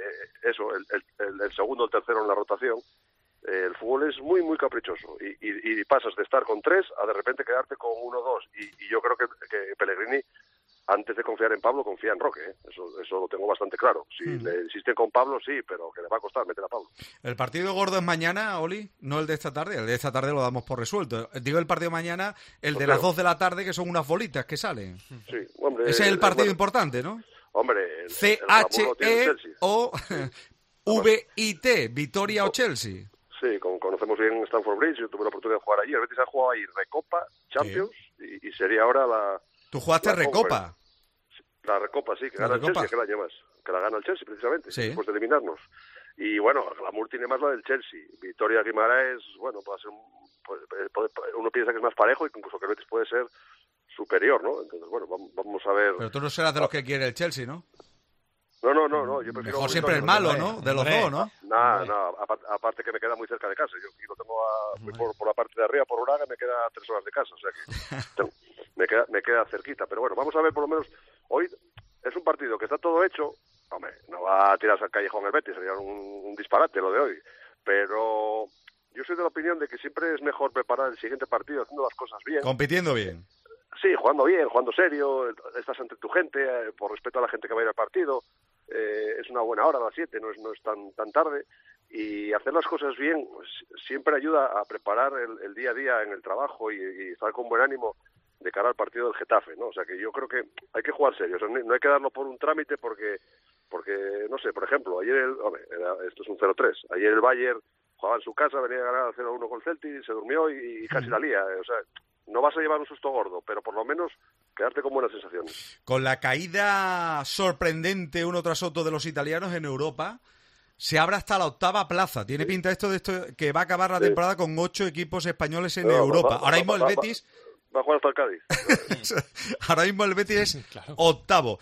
el segundo o el tercero en la rotación, el fútbol es muy, muy caprichoso y pasas de estar con 3 a de repente quedarte con 1 o 2 y yo creo que Pellegrini, antes de confiar en Pablo, confía en Roque, ¿eh? Eso lo tengo bastante claro. Si le insisten con Pablo, sí, pero que le va a costar meter a Pablo. El partido gordo es mañana, Oli, no el de esta tarde. El de esta tarde lo damos por resuelto. Digo el partido mañana, el de las 2 de la tarde, que son unas bolitas que salen. Sí, hombre. Ese es el partido importante, ¿no? Hombre, CHEOVIT, Vitoria o Chelsea. Sí, conocemos bien Stamford Bridge, yo tuve la oportunidad de jugar allí. El Betis ha jugado ahí Recopa, Champions, y sería ahora la... ¿Tú jugaste Recopa? La Recopa, sí, que gana el Chelsea, que la llevas. Que la gana el Chelsea, precisamente, después de eliminarnos. Y bueno, el glamour tiene más la del Chelsea. Vitoria Guimaraes, bueno, puede ser uno piensa que es más parejo y que incluso que el Betis puede ser superior, ¿no? Entonces, bueno, vamos a ver... Pero tú no serás de los que quiere el Chelsea, ¿no? No, yo prefiero... Mejor siempre el malo, ¿no? De los dos, ¿no? No, aparte que me queda muy cerca de casa. Yo lo tengo por la parte de arriba, por Uraga, me queda 3 horas de casa, o sea que me queda cerquita. Pero bueno, vamos a ver por lo menos... Hoy es un partido que está todo hecho. Hombre, no va a tirarse al callejón el Betis, sería un disparate lo de hoy. Pero yo soy de la opinión de que siempre es mejor preparar el siguiente partido haciendo las cosas bien. Compitiendo bien. Sí, jugando bien, jugando serio, estás entre tu gente, por respeto a la gente que va a ir al partido. Es una buena hora, a las 7, no es tan tarde. Y hacer las cosas bien pues, siempre ayuda a preparar el día a día en el trabajo y estar con buen ánimo de cara al partido del Getafe, ¿no? O sea que yo creo que hay que jugar serio, o sea, no hay que darlo por un trámite porque no sé, por ejemplo, ayer esto es un 0-3, ayer el Bayern jugaba en su casa, venía a ganar 0-1 con Celtic, se durmió y casi la lía, o sea, no vas a llevar un susto gordo, pero por lo menos quedarte con buenas sensaciones. Con la caída sorprendente uno tras otro de los italianos en Europa, se abre hasta la 8ª plaza. Tiene pinta esto que va a acabar la temporada con 8 equipos españoles en Europa. Ahora mismo el Betis... Va a jugar hasta el Cádiz. Ahora mismo el Betis es 8º.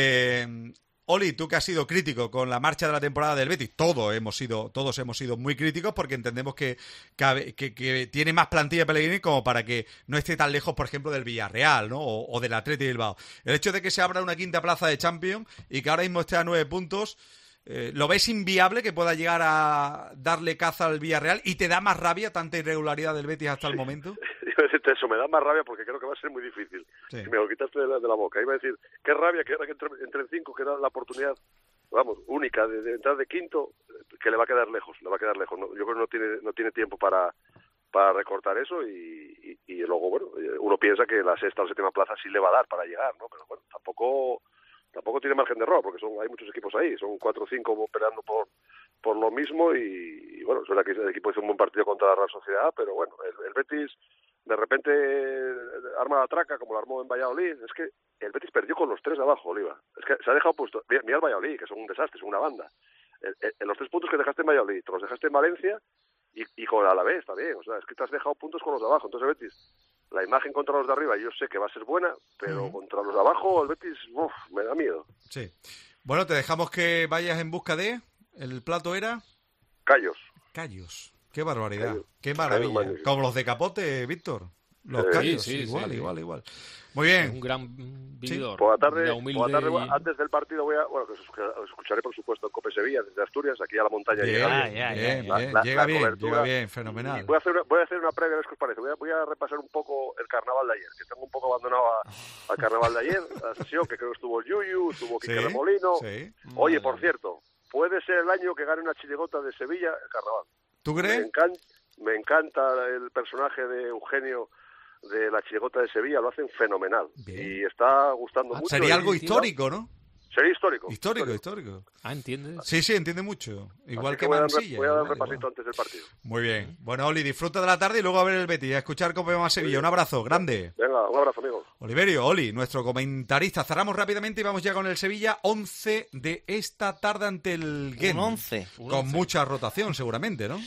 Oli, tú que has sido crítico con la marcha de la temporada del Betis, todos hemos sido muy críticos porque entendemos que tiene más plantilla Pellegrini como para que no esté tan lejos, por ejemplo, del Villarreal, ¿no? O del Athletic Bilbao. El hecho de que se abra una 5ª plaza de Champions y que ahora mismo esté a 9 puntos... ¿Lo ves inviable que pueda llegar a darle caza al Villarreal y te da más rabia tanta irregularidad del Betis hasta el momento? Iba a decirte eso, me da más rabia porque creo que va a ser muy difícil. Sí. Si me lo quitaste de la boca. Iba a decir, qué rabia que ahora que entre en 5, que era la oportunidad, vamos, única de entrar de quinto, que le va a quedar lejos. ¿No? Yo creo que no tiene tiempo para recortar eso y luego, bueno, uno piensa que la 6ª o 7ª plaza sí le va a dar para llegar, ¿no? Pero bueno, tampoco tiene margen de error, porque hay muchos equipos ahí, son 4 o 5 peleando por lo mismo y bueno, es verdad que el equipo hizo un buen partido contra la Real Sociedad, pero bueno, el Betis de repente arma la traca como lo armó en Valladolid. Es que el Betis perdió con los 3 de abajo, Oliva. Es que se ha dejado puesto, mira el Valladolid, que son un desastre, son una banda. En los 3 puntos que dejaste en Valladolid, te los dejaste en Valencia y con el Alavés también, o sea, es que te has dejado puntos con los de abajo. Entonces el Betis, la imagen contra los de arriba yo sé que va a ser buena, pero contra los de abajo el Betis, me da miedo. Sí. Bueno, te dejamos que vayas en busca de... ¿El plato era? Callos. Qué barbaridad. Qué maravilla. Como los de Capote, Víctor. los callos, igual. Muy bien. Es un gran vividor. Por la tarde, antes del partido os escucharé, por supuesto, en Cope Sevilla, desde Asturias, aquí a la montaña. Llega bien, fenomenal. Voy a hacer una previa, ¿qué os parece? Voy a repasar un poco el carnaval de ayer, que tengo un poco abandonado al carnaval de ayer, a la sesión, que creo que estuvo el Yuyu, estuvo Quique Remolino. Sí. Oye, por cierto, puede ser el año que gane una chirigota de Sevilla el carnaval. ¿Tú crees? Me encanta el personaje de Eugenio de la chirigota de Sevilla, lo hacen fenomenal. Bien. Y está gustando mucho. Sería algo histórico, ¿no? Sería histórico. Histórico. ¿Entiendes? Sí, entiende mucho. Igual que Mansilla. Voy a dar un repasito antes del partido. Muy bien. Bueno, Oli, disfruta de la tarde y luego a ver el Betis, a escuchar Cope más Sevilla. Un abrazo grande. Venga, un abrazo, amigo. Oliverio, Oli, nuestro comentarista. Cerramos rápidamente y vamos ya con el Sevilla. 11 de esta tarde ante el Gent. Un 11. Con mucha rotación, seguramente, ¿no?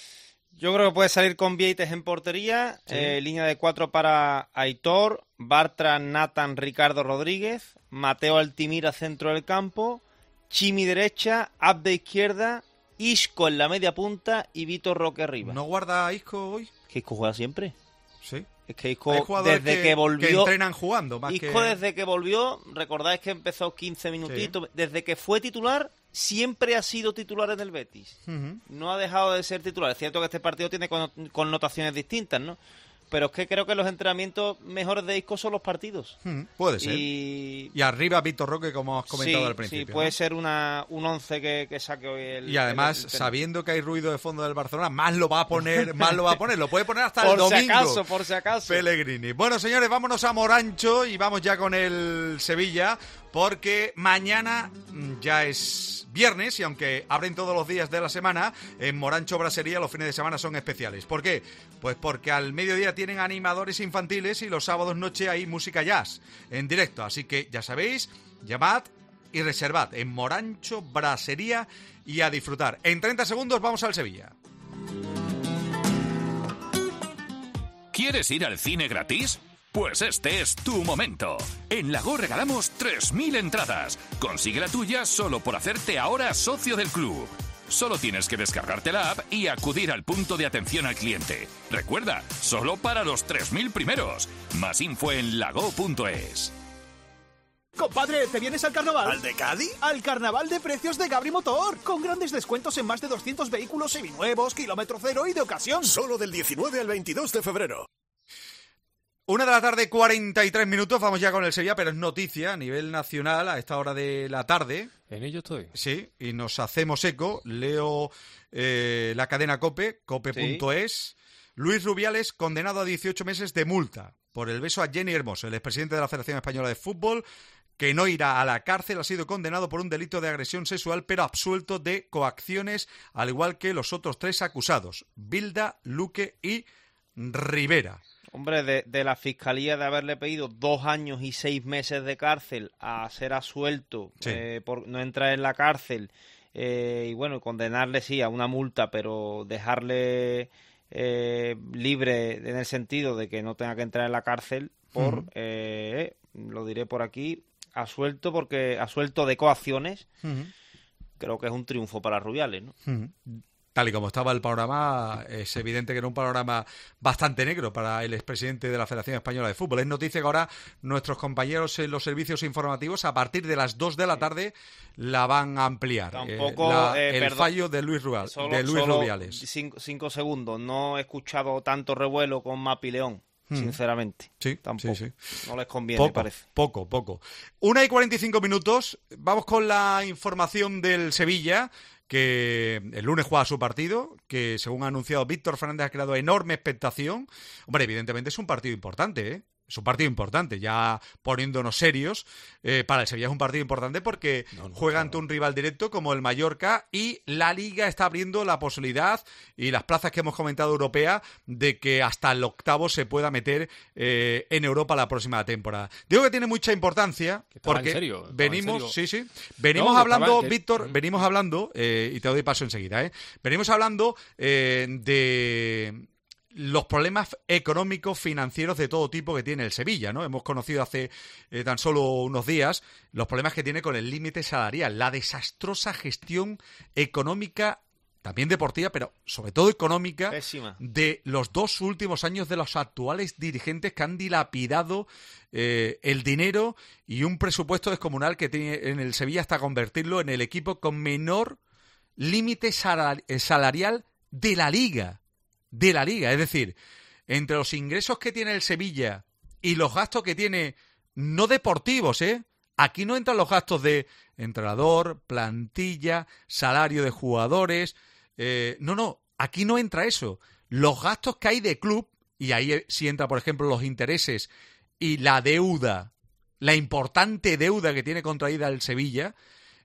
Yo creo que puede salir con Vieites en portería, línea de 4 para Aitor, Bartra, Nathan, Ricardo Rodríguez, Mateo Altimira centro del campo, Chimi derecha, Abde izquierda, Isco en la media punta y Vitor Roque arriba. ¿No guarda a Isco hoy? Que Isco juega siempre. Sí. Es que Isco desde que volvió... Que entrenan jugando más Isco desde que volvió, recordáis que empezó 15 minutitos, desde que fue titular... Siempre ha sido titular en el Betis. No ha dejado de ser titular. Es cierto que este partido tiene connotaciones distintas, ¿no? Pero es que creo que los entrenamientos mejores de Isco son los partidos. Puede ser. Y arriba Vitor Roque, como has comentado al principio. Sí, puede ser un 11 que saque hoy el... Y además, sabiendo que hay ruido de fondo del Barcelona, más lo va a poner. Lo puede poner hasta el domingo. Por si acaso. Pellegrini. Bueno, señores, vámonos a Morancho y vamos ya con el Sevilla, porque mañana ya es viernes y aunque abren todos los días de la semana, en Morancho Brasería los fines de semana son especiales. ¿Por qué? Pues porque al mediodía tienen animadores infantiles y los sábados noche hay música jazz en directo. Así que ya sabéis, llamad y reservad en Morancho Brasería y a disfrutar. En 30 segundos vamos al Sevilla. ¿Quieres ir al cine gratis? Pues este es tu momento. En Lago regalamos 3.000 entradas. Consigue la tuya solo por hacerte ahora socio del club. Solo tienes que descargarte la app y acudir al punto de atención al cliente. Recuerda, solo para los 3.000 primeros. Más info en lago.es. Compadre, ¿te vienes al carnaval? ¿Al de Cádiz? Al carnaval de precios de Gabri Motor, con grandes descuentos en más de 200 vehículos seminuevos, kilómetro cero y de ocasión. Solo del 19 al 22 de febrero. 1 de la tarde, 43 minutos, vamos ya con el Sevilla, pero es noticia a nivel nacional a esta hora de la tarde. En ello estoy. Sí, y nos hacemos eco. Leo la cadena COPE, cope.es. Sí. Luis Rubiales condenado a 18 meses de multa por el beso a Jenny Hermoso, el expresidente de la Federación Española de Fútbol, que no irá a la cárcel, ha sido condenado por un delito de agresión sexual, pero absuelto de coacciones, al igual que los otros 3 acusados, Bilda, Luque y Rivera. Hombre, de la Fiscalía de haberle pedido 2 años y 6 meses de cárcel a ser absuelto por no entrar en la cárcel y bueno, condenarle sí a una multa, pero dejarle libre en el sentido de que no tenga que entrar en la cárcel por, lo diré por aquí, absuelto de coacciones, creo que es un triunfo para Rubiales, ¿no? Tal y como estaba el panorama, es evidente que era un panorama bastante negro para el expresidente de la Federación Española de Fútbol. Es noticia que ahora nuestros compañeros en los servicios informativos, a partir de las 2 de la tarde, la van a ampliar. Tampoco, el fallo de Luis Rubiales. 5 segundos. No he escuchado tanto revuelo con Mapi León. Sinceramente, tampoco. Sí. No les conviene, parece. Poco. 1 y 45 minutos. Vamos con la información del Sevilla, que el lunes juega su partido, que según ha anunciado Víctor Fernández ha creado enorme expectación. Hombre, evidentemente es un partido importante, ¿eh? Es un partido importante, ya poniéndonos serios. Para el Sevilla es un partido importante porque juega ante un rival directo como el Mallorca y la Liga está abriendo la posibilidad y las plazas que hemos comentado europeas de que hasta el octavo se pueda meter en Europa la próxima temporada. Digo que tiene mucha importancia porque venimos hablando, Víctor, venimos hablando, y te doy paso enseguida, venimos hablando de los problemas económicos, financieros de todo tipo que tiene el Sevilla, ¿no? Hemos conocido hace tan solo unos días los problemas que tiene con el límite salarial, la desastrosa gestión económica también deportiva, pero sobre todo económica, Pésima, de los 2 últimos años de los actuales dirigentes que han dilapidado el dinero y un presupuesto descomunal que tiene en el Sevilla hasta convertirlo en el equipo con menor límite salarial de la Liga. Es decir, entre los ingresos que tiene el Sevilla y los gastos que tiene, no deportivos, aquí no entran los gastos de entrenador, plantilla, salario de jugadores. No, aquí no entra eso. Los gastos que hay de club, y ahí sí entra, por ejemplo, los intereses y la deuda, la importante deuda que tiene contraída el Sevilla,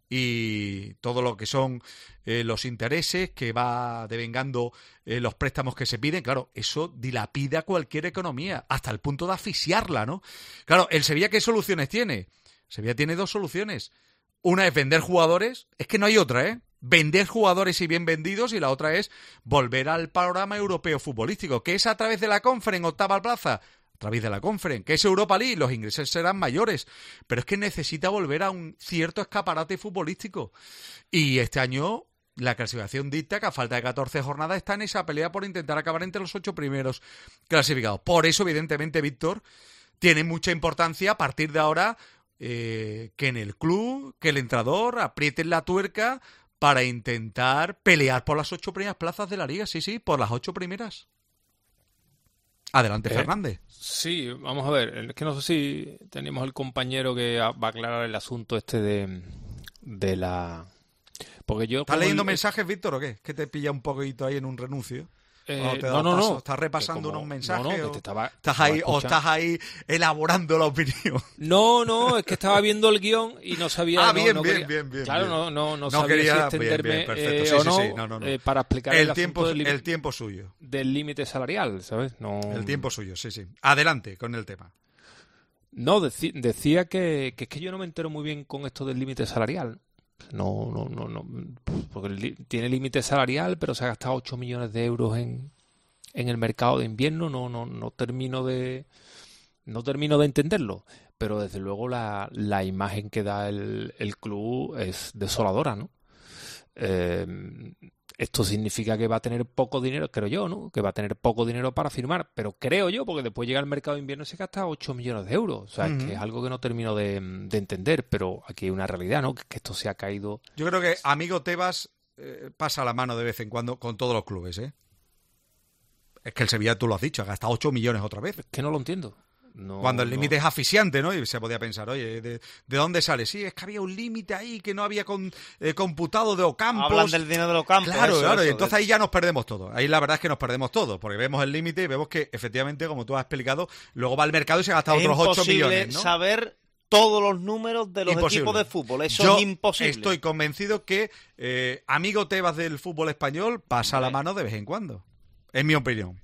y todo lo que son los intereses que va devengando los préstamos que se piden, claro, eso dilapida cualquier economía, hasta el punto de asfixiarla, ¿no? Claro, ¿el Sevilla qué soluciones tiene? Sevilla tiene 2 soluciones. Una es vender jugadores, es que no hay otra, vender jugadores y bien vendidos, y la otra es volver al panorama europeo futbolístico, que es a través de la Conference, octava plaza, a través de la Conference, que es Europa League, los ingresos serán mayores, pero es que necesita volver a un cierto escaparate futbolístico. Y este año la clasificación dicta que a falta de 14 jornadas está en esa pelea por intentar acabar entre los 8 primeros clasificados. Por eso, evidentemente, Víctor, tiene mucha importancia a partir de ahora que en el club, que el entrenador apriete la tuerca para intentar pelear por las 8 primeras plazas de la Liga. Sí, por las 8 primeras. Adelante, Fernández. Sí, vamos a ver. Es que no sé si tenemos el compañero que va a aclarar el asunto este de la... Porque yo... ¿Estás leyendo mensajes, Víctor, o qué? ¿Que te pilla un poquito ahí en un renuncio? No. ¿Estás repasando unos mensajes? ¿Estás ahí elaborando la opinión? No, es que estaba viendo el guión y no sabía... Bien. Claro, no sabía quería, si extenderme perfecto. No, para explicar el tiempo suyo. Del límite salarial, ¿sabes? No... El tiempo suyo, sí. Adelante con el tema. No, decía que es que yo no me entero muy bien con esto del límite salarial. No, porque tiene límite salarial, pero se ha gastado 8 millones de euros en el mercado de invierno. No termino de entenderlo, pero desde luego la imagen que da el club es desoladora, ¿no? Esto significa que va a tener poco dinero, creo yo, ¿no? Que va a tener poco dinero para firmar, pero creo yo, porque después llega el mercado de invierno y se gasta 8 millones de euros. O sea, es que es algo que no termino de entender, pero aquí hay una realidad, ¿no? Que esto se ha caído. Yo creo que amigo Tebas pasa la mano de vez en cuando con todos los clubes, Es que el Sevilla, tú lo has dicho, ha gastado 8 millones otra vez. Es que no lo entiendo. Cuando el límite es asfixiante, ¿no? Y se podía pensar, oye, ¿de dónde sale? Sí, es que había un límite ahí que no había computado de Ocampos. Hablan del dinero de Ocampos. Claro, y entonces ahí ya nos perdemos todo. Ahí la verdad es que nos perdemos todo, porque vemos el límite y vemos que, efectivamente, como tú has explicado, luego va al mercado y se gasta otros 8 millones, ¿no? Es saber todos los números de los equipos de fútbol. Eso es imposible. Estoy convencido que amigo Tebas del fútbol español pasa la mano de vez en cuando. Es mi opinión.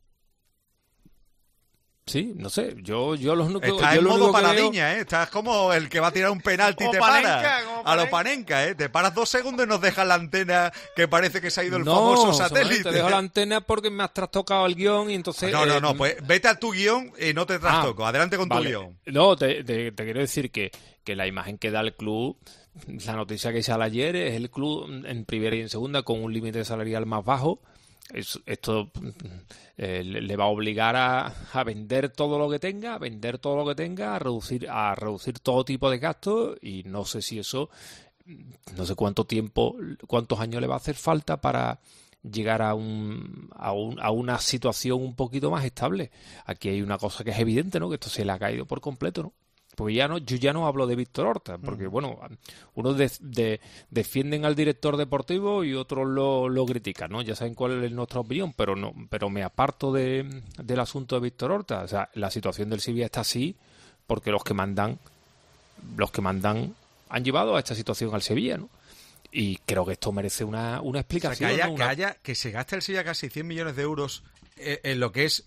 Sí, no sé, yo los únicos... Estás en modo paradiña, Estás como el que va a tirar un penalti y te para. A lo Panenka, Te paras 2 segundos y nos dejas la antena que parece que se ha ido el famoso satélite. Te dejo la antena porque me has trastocado el guión y entonces... No, pues vete a tu guión y no te trastoco. Adelante con tu guión. No, te quiero decir que la imagen que da el club, la noticia que sale ayer, es el club en primera y en segunda con un límite salarial más bajo. Esto le va a obligar a vender todo lo que tenga, a reducir todo tipo de gastos, y no sé si eso, no sé cuántos años le va a hacer falta para llegar a una situación un poquito más estable. Aquí hay una cosa que es evidente, ¿no? Que esto se le ha caído por completo, ¿no? Porque yo ya no hablo de Víctor Horta, porque bueno, unos defienden al director deportivo y otros lo critican, ¿no? Ya saben cuál es nuestra opinión, pero me aparto del asunto de Víctor Horta. O sea, la situación del Sevilla está así porque los que mandan han llevado a esta situación al Sevilla, ¿no? Y creo que esto merece una explicación. O sea, que se gaste el Sevilla casi 100 millones de euros en lo que es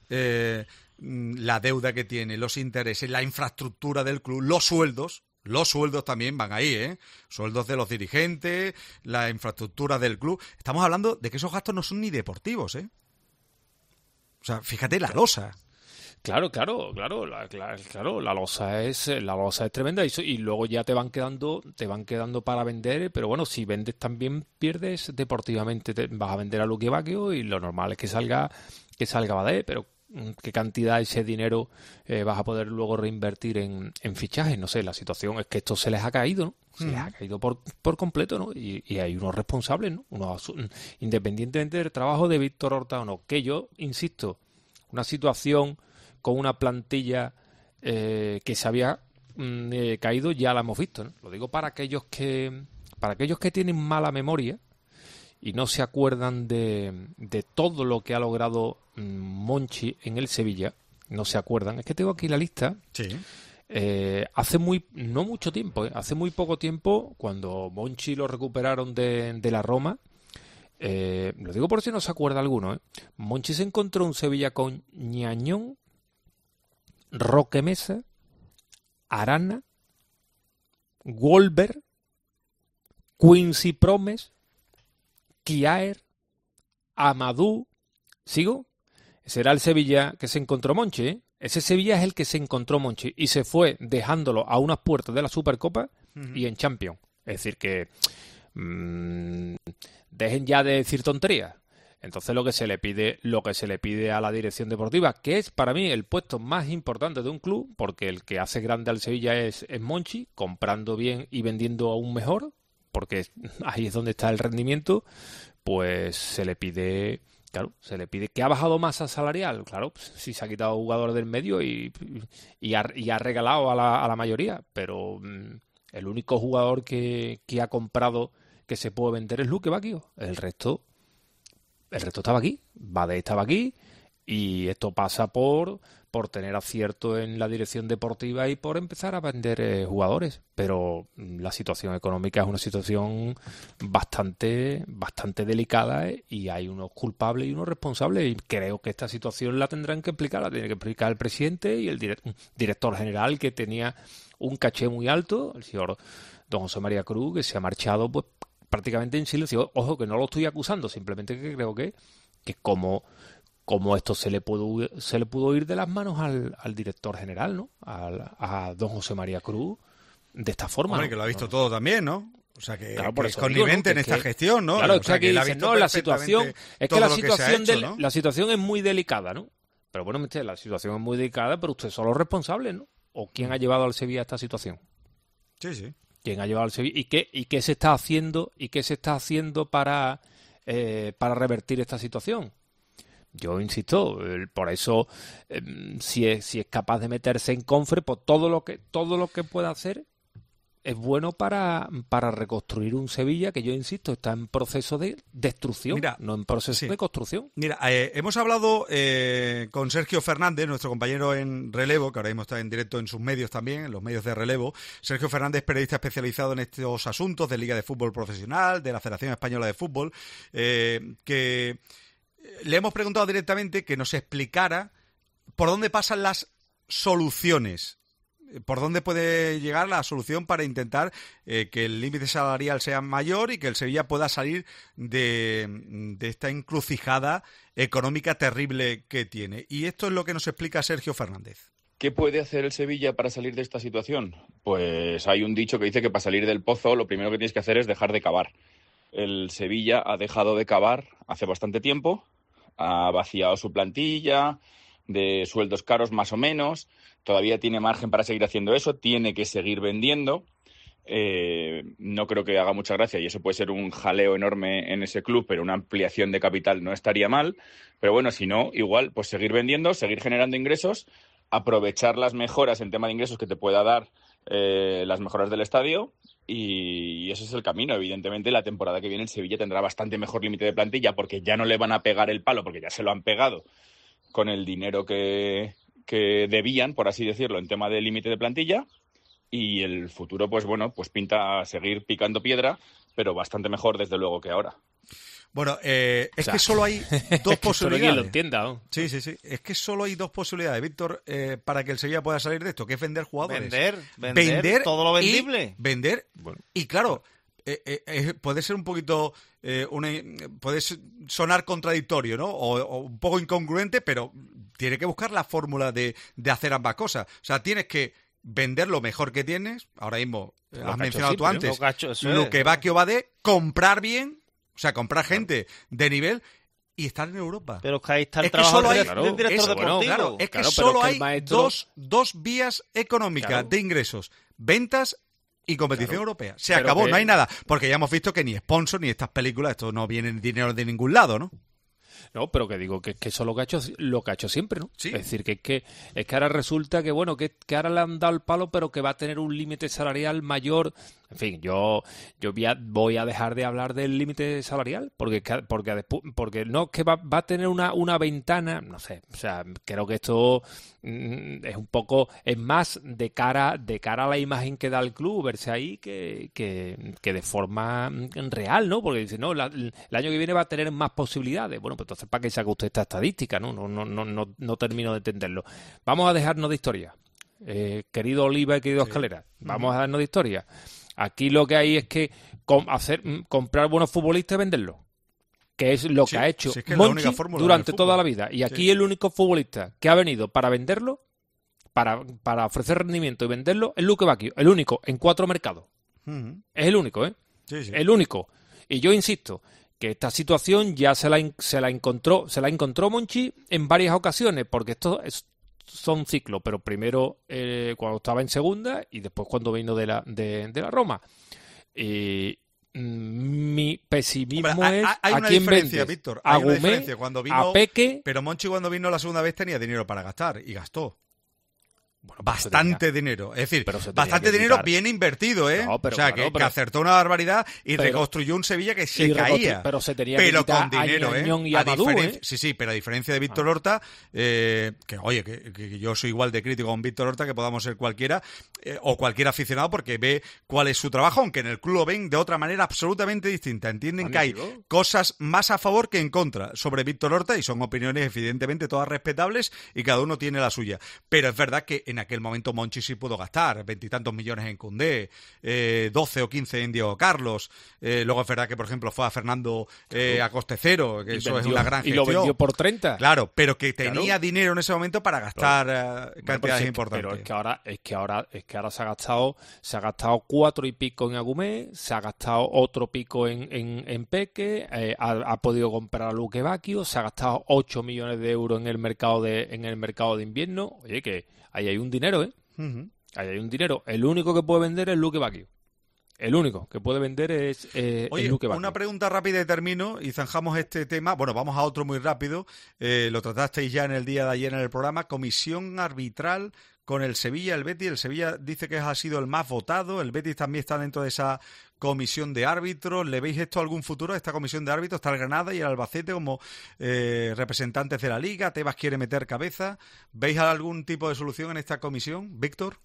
la deuda que tiene, los intereses, la infraestructura del club, los sueldos también van ahí, sueldos de los dirigentes, la infraestructura del club. Estamos hablando de que esos gastos no son ni deportivos, O sea, fíjate la losa. Claro, la losa es tremenda y luego ya te van quedando para vender, pero bueno, si vendes también pierdes deportivamente, vas a vender a Luque Bacchio y lo normal es que salga Badé, pero qué cantidad de ese dinero vas a poder luego reinvertir en fichajes, no sé, la situación es que esto se les ha caído, ¿no? Se les ha caído por completo, ¿no? Y hay unos responsables, ¿no? Independientemente del trabajo de Víctor Horta o no, que yo insisto, una situación con una plantilla que se había caído ya la hemos visto, ¿no? Lo digo para aquellos que tienen mala memoria y no se acuerdan de todo lo que ha logrado Monchi en el Sevilla, no se acuerdan. Es que tengo aquí la lista. Sí. Hace no mucho tiempo, hace muy poco tiempo, cuando Monchi lo recuperaron de la Roma, lo digo por si no se acuerda alguno, Monchi se encontró un Sevilla con Ñañón, Roque Mesa, Arana, Wolver, Quincy Promes, Kiaer, Amadou. ¿Sigo? Ese era el Sevilla que se encontró Monchi, ¿eh? Ese Sevilla es el que se encontró Monchi y se fue dejándolo a unas puertas de la Supercopa y en Champions. Es decir que dejen ya de decir tonterías. Entonces lo que se le pide a la dirección deportiva, que es para mí el puesto más importante de un club, porque el que hace grande al Sevilla es Monchi, comprando bien y vendiendo aún mejor, porque ahí es donde está el rendimiento, pues se le pide que ha bajado masa salarial, claro, pues, si se ha quitado jugadores del medio y ha regalado a la mayoría, pero el único jugador que ha comprado que se puede vender es Luque Bacchio, el resto estaba aquí, Badé estaba aquí, y esto pasa por tener acierto en la dirección deportiva y por empezar a vender jugadores. Pero la situación económica es una situación bastante delicada, y hay unos culpables y unos responsables, y creo que esta situación la tiene que explicar el presidente y el director general, que tenía un caché muy alto, el señor don José María Cruz, que se ha marchado pues prácticamente en silencio. Ojo, que no lo estoy acusando, simplemente que creo que como esto se le pudo ir de las manos al director general, ¿no? A don José María Cruz, de esta forma. Hombre, ¿no? que lo ha visto todo también, ¿no? O sea, que, claro, que es connivente en esta gestión, ¿no? Claro, o sea, que dicen, no, la situación la situación es muy delicada, ¿no? Pero bueno, la situación es muy delicada, pero ustedes son los responsables, ¿no? ¿O quién ha llevado al Sevilla a esta situación? Sí. ¿Quién ha llevado al Sevilla? ¿Y qué se está haciendo? ¿Y qué se está haciendo para revertir esta situación? Yo insisto, por eso, si es capaz de meterse en Confre, pues todo lo que pueda hacer es bueno para reconstruir un Sevilla que, yo insisto, está en proceso de destrucción, no en proceso de construcción. Mira, hemos hablado con Sergio Fernández, nuestro compañero en relevo, que ahora mismo está en directo en sus medios también, en los medios de relevo. Sergio Fernández, periodista especializado en estos asuntos de Liga de Fútbol Profesional, de la Federación Española de Fútbol, que le hemos preguntado directamente que nos explicara por dónde pasan las soluciones. ¿Por dónde puede llegar la solución para intentar que el límite salarial sea mayor y que el Sevilla pueda salir de esta encrucijada económica terrible que tiene? Y esto es lo que nos explica Sergio Fernández. ¿Qué puede hacer el Sevilla para salir de esta situación? Pues hay un dicho que dice que para salir del pozo lo primero que tienes que hacer es dejar de cavar. El Sevilla ha dejado de cavar hace bastante tiempo, ha vaciado su plantilla de sueldos caros más o menos, todavía tiene margen para seguir haciendo eso, tiene que seguir vendiendo. No creo que haga mucha gracia y eso puede ser un jaleo enorme en ese club, pero una ampliación de capital no estaría mal. Pero bueno, si no, igual, pues seguir vendiendo, seguir generando ingresos, aprovechar las mejoras en tema de ingresos que te pueda dar las mejoras del estadio, y ese es el camino. Evidentemente la temporada que viene el Sevilla tendrá bastante mejor límite de plantilla porque ya no le van a pegar el palo, porque ya se lo han pegado con el dinero que debían, por así decirlo, en tema de límite de plantilla, y el futuro, pues bueno, pues pinta a seguir picando piedra, pero bastante mejor desde luego que ahora. Bueno, que solo hay dos posibilidades. Quien lo entienda, ¿no? Sí. Es que solo hay dos posibilidades, Víctor, para que el Sevilla pueda salir de esto, que es vender jugadores. Vender todo lo vendible. Vender. Bueno. Y claro, puede ser un poquito... puede sonar contradictorio, ¿no? O un poco incongruente, pero tiene que buscar la fórmula de hacer ambas cosas. O sea, tienes que vender lo mejor que tienes. Ahora mismo, has mencionado tú antes, lo que Bacchio Badé, comprar bien, o sea, comprar gente de nivel y estar en Europa. Pero que ahí está el trabajo del director deportivo. Es que solo hay dos vías económicas de ingresos: ventas y competición europea. Se acabó, no hay nada. Porque ya hemos visto que ni sponsor ni estas películas, esto no viene dinero de ningún lado, ¿no? No, pero que digo que es que eso es lo que ha hecho siempre, ¿no? Sí. Es decir, que es que ahora resulta que, bueno, que ahora le han dado el palo, pero que va a tener un límite salarial mayor. En fin, yo voy a dejar de hablar del límite salarial, porque no, que va a tener una ventana, no sé, o sea, creo que esto es un poco, es más de cara a la imagen que da el club, verse ahí que de forma real, ¿no? Porque dice, no, el año que viene va a tener más posibilidades. Bueno, pues entonces, ¿para qué saca usted esta estadística? No termino de entenderlo. Vamos a dejarnos de historia. Querido Oliva y querido Escalera, vamos a dejarnos de historia. Aquí lo que hay es que comprar buenos futbolistas y venderlos, que es lo que ha hecho Monchi durante toda la vida. Y aquí el único futbolista que ha venido para venderlo, para ofrecer rendimiento y venderlo, es Luque Bacchio, el único en 4 mercados. Es el único, ¿eh? Sí. El único. Y yo insisto que esta situación ya se la encontró Monchi en varias ocasiones, porque son ciclos, pero primero cuando estaba en segunda y después cuando vino de la Roma. Mi pesimismo es hay a una quién diferencia, vendes. Víctor. A Hay una Gumé, diferencia. Cuando vino, a Peque. Pero Monchi cuando vino la segunda vez tenía dinero para gastar y gastó. Bueno, bastante dinero. Es decir, bastante dinero bien invertido, ¿eh? No, pero, o sea, que acertó una barbaridad y reconstruyó un Sevilla que se caía. Pero se tenía que quitar con dinero, y a Madú, ¿eh? Sí, pero a diferencia de Víctor Horta, que yo soy igual de crítico con Víctor Horta que podamos ser cualquiera, o cualquier aficionado, porque ve cuál es su trabajo, aunque en el club lo ven de otra manera absolutamente distinta. Entienden que hay cosas más a favor que en contra sobre Víctor Horta, y son opiniones evidentemente todas respetables y cada uno tiene la suya. Pero es verdad que en aquel momento Monchi sí pudo gastar 20 y tantos millones en Koundé, 12 o 15 en Diego Carlos. Luego es verdad que, por ejemplo, fue a Fernando a coste cero, que eso es una gran gestión. Y lo vendió por 30. Claro, pero que tenía dinero en ese momento para gastar cantidades importantes. Pero es que ahora se ha gastado 4 y pico en Agumé, se ha gastado otro pico en Peque, ha podido comprar a Luque Bacchio, se ha gastado 8 millones de euros en el mercado de invierno. Oye, que ahí hay un dinero, ¿eh? Ahí hay un dinero. El único que puede vender es Luque Bacchio. El único que puede vender es Luque Bacchio. Una pregunta rápida y termino y zanjamos este tema. Bueno, vamos a otro muy rápido. Lo tratasteis ya en el día de ayer en el programa. Comisión arbitral con el Sevilla, el Betis. El Sevilla dice que ha sido el más votado. El Betis también está dentro de esa comisión de árbitros. ¿Le veis esto algún futuro a esta comisión de árbitros? Está el Granada y el Albacete como representantes de la Liga. Tebas quiere meter cabeza. ¿Veis algún tipo de solución en esta comisión, Víctor?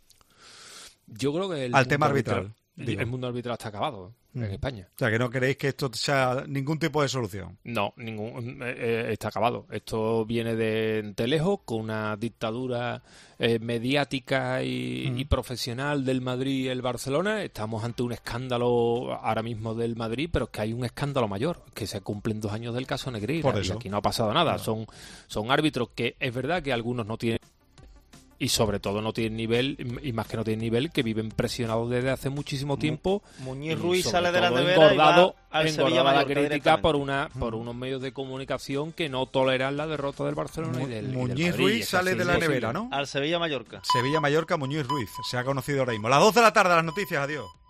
Yo creo que al tema arbitral. El mundo arbitral está acabado en España. O sea, que no queréis que esto sea ningún tipo de solución. No, está acabado. Esto viene de lejos, con una dictadura mediática y profesional del Madrid y el Barcelona. Estamos ante un escándalo ahora mismo del Madrid, pero es que hay un escándalo mayor, que se cumplen 2 años del caso Negreira. Y aquí no ha pasado nada. No. Son árbitros que es verdad que algunos no tienen, y sobre todo no tienen nivel, y más que no tienen nivel, que viven presionados desde hace muchísimo tiempo. Muñiz Ruiz sale de la nevera y va al Sevilla la crítica por unos medios de comunicación que no toleran la derrota del Barcelona y del Muñiz Ruiz sale de la nevera, ¿no? Al Sevilla Mallorca. Sevilla Mallorca, Muñiz Ruiz. Se ha conocido ahora mismo. Las 2 de la tarde, las noticias. Adiós.